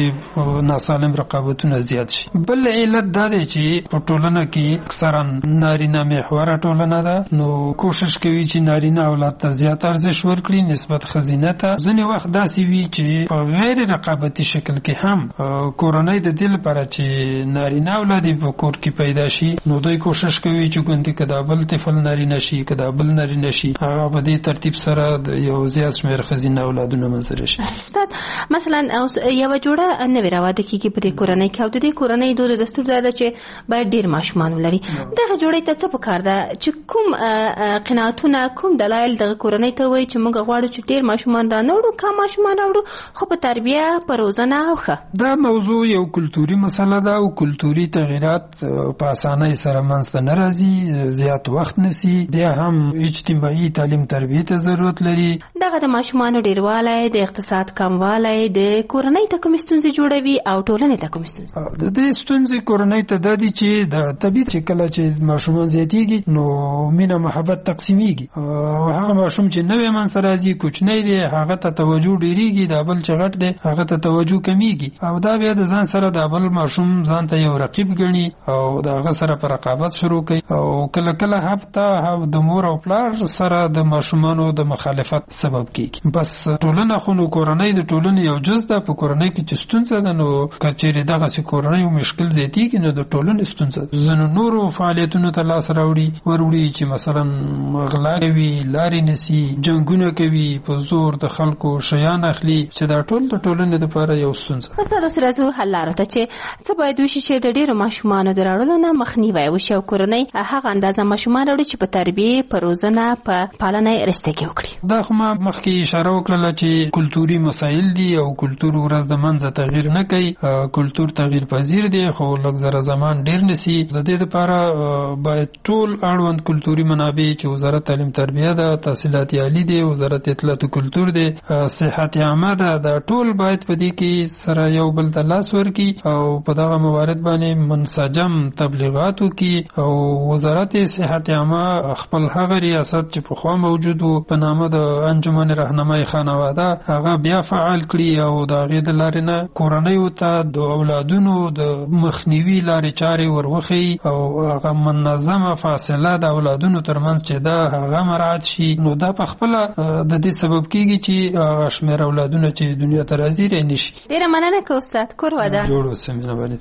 دغه ناسالم رقابتونه زیات شي بل علت دا دی چې په ټولنه کې اکثرا نارینه محوره ټولنه ده نو کوشش کوي چې نارینه اولاد ته زیات ارزښت ورکړي نسبت ښځینه ته ځینې وخت داسې وي چې په غیر رقابتي شکل کې هم کورنۍ د دې لپاره چې نارینه اولاد په کور کې پیدا شي نو دوی کوشش کوي چې ګوندې کدا بل طفل نارینه شي کدا بل نارینه شي هغه په دې ترتیب سره د یو زیات شمېر ښځینه اولادونه منځته شي استاد مثلا یو جوړه نوې راواده کیږي په دې کورنۍ کې او د دې کورنۍ دود دستور ده چې باید ډیر ماشومان ولري دغه جوړې ته څه پکار ده چې کوم قناعتونه کوم دلایل دغه کورنۍ ته وایي چې موږ غواړو چې ډیر ماشومان را نوړو کم ماشومان راوړو خو په تربیه په روزنه او ښه دا موضوع یو کلتوري مسله ده او کلتوري تغیرات په اسانۍ سره منځته نه راځي زیات وخت نسی بیا هم اجتماعي تعلیم تربیه ته ضرورت لري دغه د ماشومانو ډیروالی د اقتصاد کموالی د کورنۍ ته کوم ستونزې جوړوي او ټولنې ته کوم ستونزې د دې ستونزې کورنۍ ته د دې چې د طبیعت چې کله چې ماشومان زیاتېږي نو مینه محبت تقسیمیږي او هغه ماشوم چې نوې منځته راځي کوچنی دی هغه ته توجه ډیریږي دا بل چې غټ دی هغه ته توجه کمیږي او دا بیا د ځان سره د بل ماشوم ځان ته یو رقیب ګڼي او دا هغه سره پر رقابت شروع کوي او کله کله هفته د مور او پلار سره د ماشومانو د مخالفت سبب کیږي بس ټولنه خو نو کورنۍ د ټولنې یو جز ده په کورنۍ کې چې ستونزه ده نو کچېرې دغه سي کورنۍ او مشکل زیاتېږي نو د ټولنې ستونزه ده ځینو نورو فعالیتونو ته لاس وروړي چې مثلا غلا کوي لارې نسی جنګونه کوي په زور د خلکو شیان اخلي چې دا ټول د ټولنې لپاره یو ستونزه استاد اوس راځو حل لاره ته چې څه باید وشي چې د ډیرو ماشومانو د راوړلو نه مخنیوی وشي او کورنۍ هغه اندازه ماشومان راوړي چې په تربیه په روزنه په پالنه رستګي وکړي دا خو ما مخکې اشاره وکړه چې کلتوري مسایل دي او کلتور ورځ د منځه تغییر نه کوي کلتور تغییر پذیر دی خو لږ زره زمان ډیر نسی د دې لپاره باید ټول اړوند کلتوري منابع چې وزارت تعلیم تربیه ده تحصیلات عالی دی وزارت اطلاعات او کلتور دی صحت عامه ده دا ټول باید په دې کې سره یو بل ته لاس ورکړي او په دغه موارد باندې منسجم تبلیغات وکړي او وزارت صحت عامه خپل هغه ریاست چې په خوا موجود وو په نامه د انجمن راهنمای خانواده هغه بیا فعال کړي او د هغې د لارې نه کورنیو ته د اولادونو د مخنیوي لارې چارې وروښیي او هغه منظمه فاصله د اولادونو ترمنځ چې دا هغه مراعات شي نو دا په خپله د دې سبب کیږي چې هغه شمېر اولادونه چې دنیا ته راځي رانه شي ډېره مننه که استاد کور ودان جوړ اوسئ مهرباني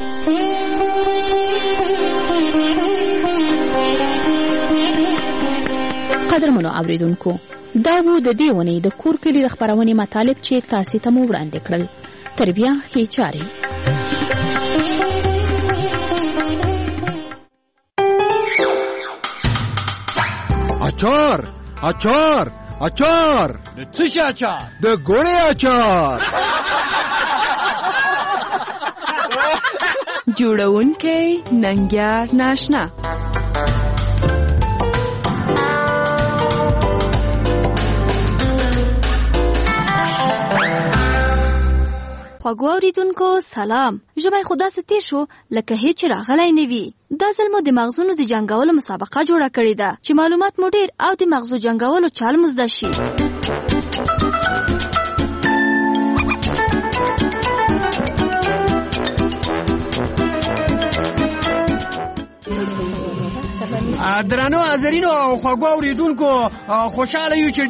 قدرمنو اوریدونکو دا وو د دې ونې د کور کلي د خپرونې مطالب چې تاسو ته مو وړاندې کړل تر بیا ښې چارې اچار اچار اچار د څه شي اچار د ګوړې اچار جوړونکی ننګیار ناشنا خوږو اوریدونکو سلام ژمی خو داسې تیر شو لکه هیڅ راغلی نه وي دا ځل مو د مغزونو د جنګولو مسابقه جوړه کړې ده چې معلومات مو ډیر او د مغزو جنګولو چال مو زده شي درنو حاضرینو او خوږو اوریدونکو خوشاله یو چې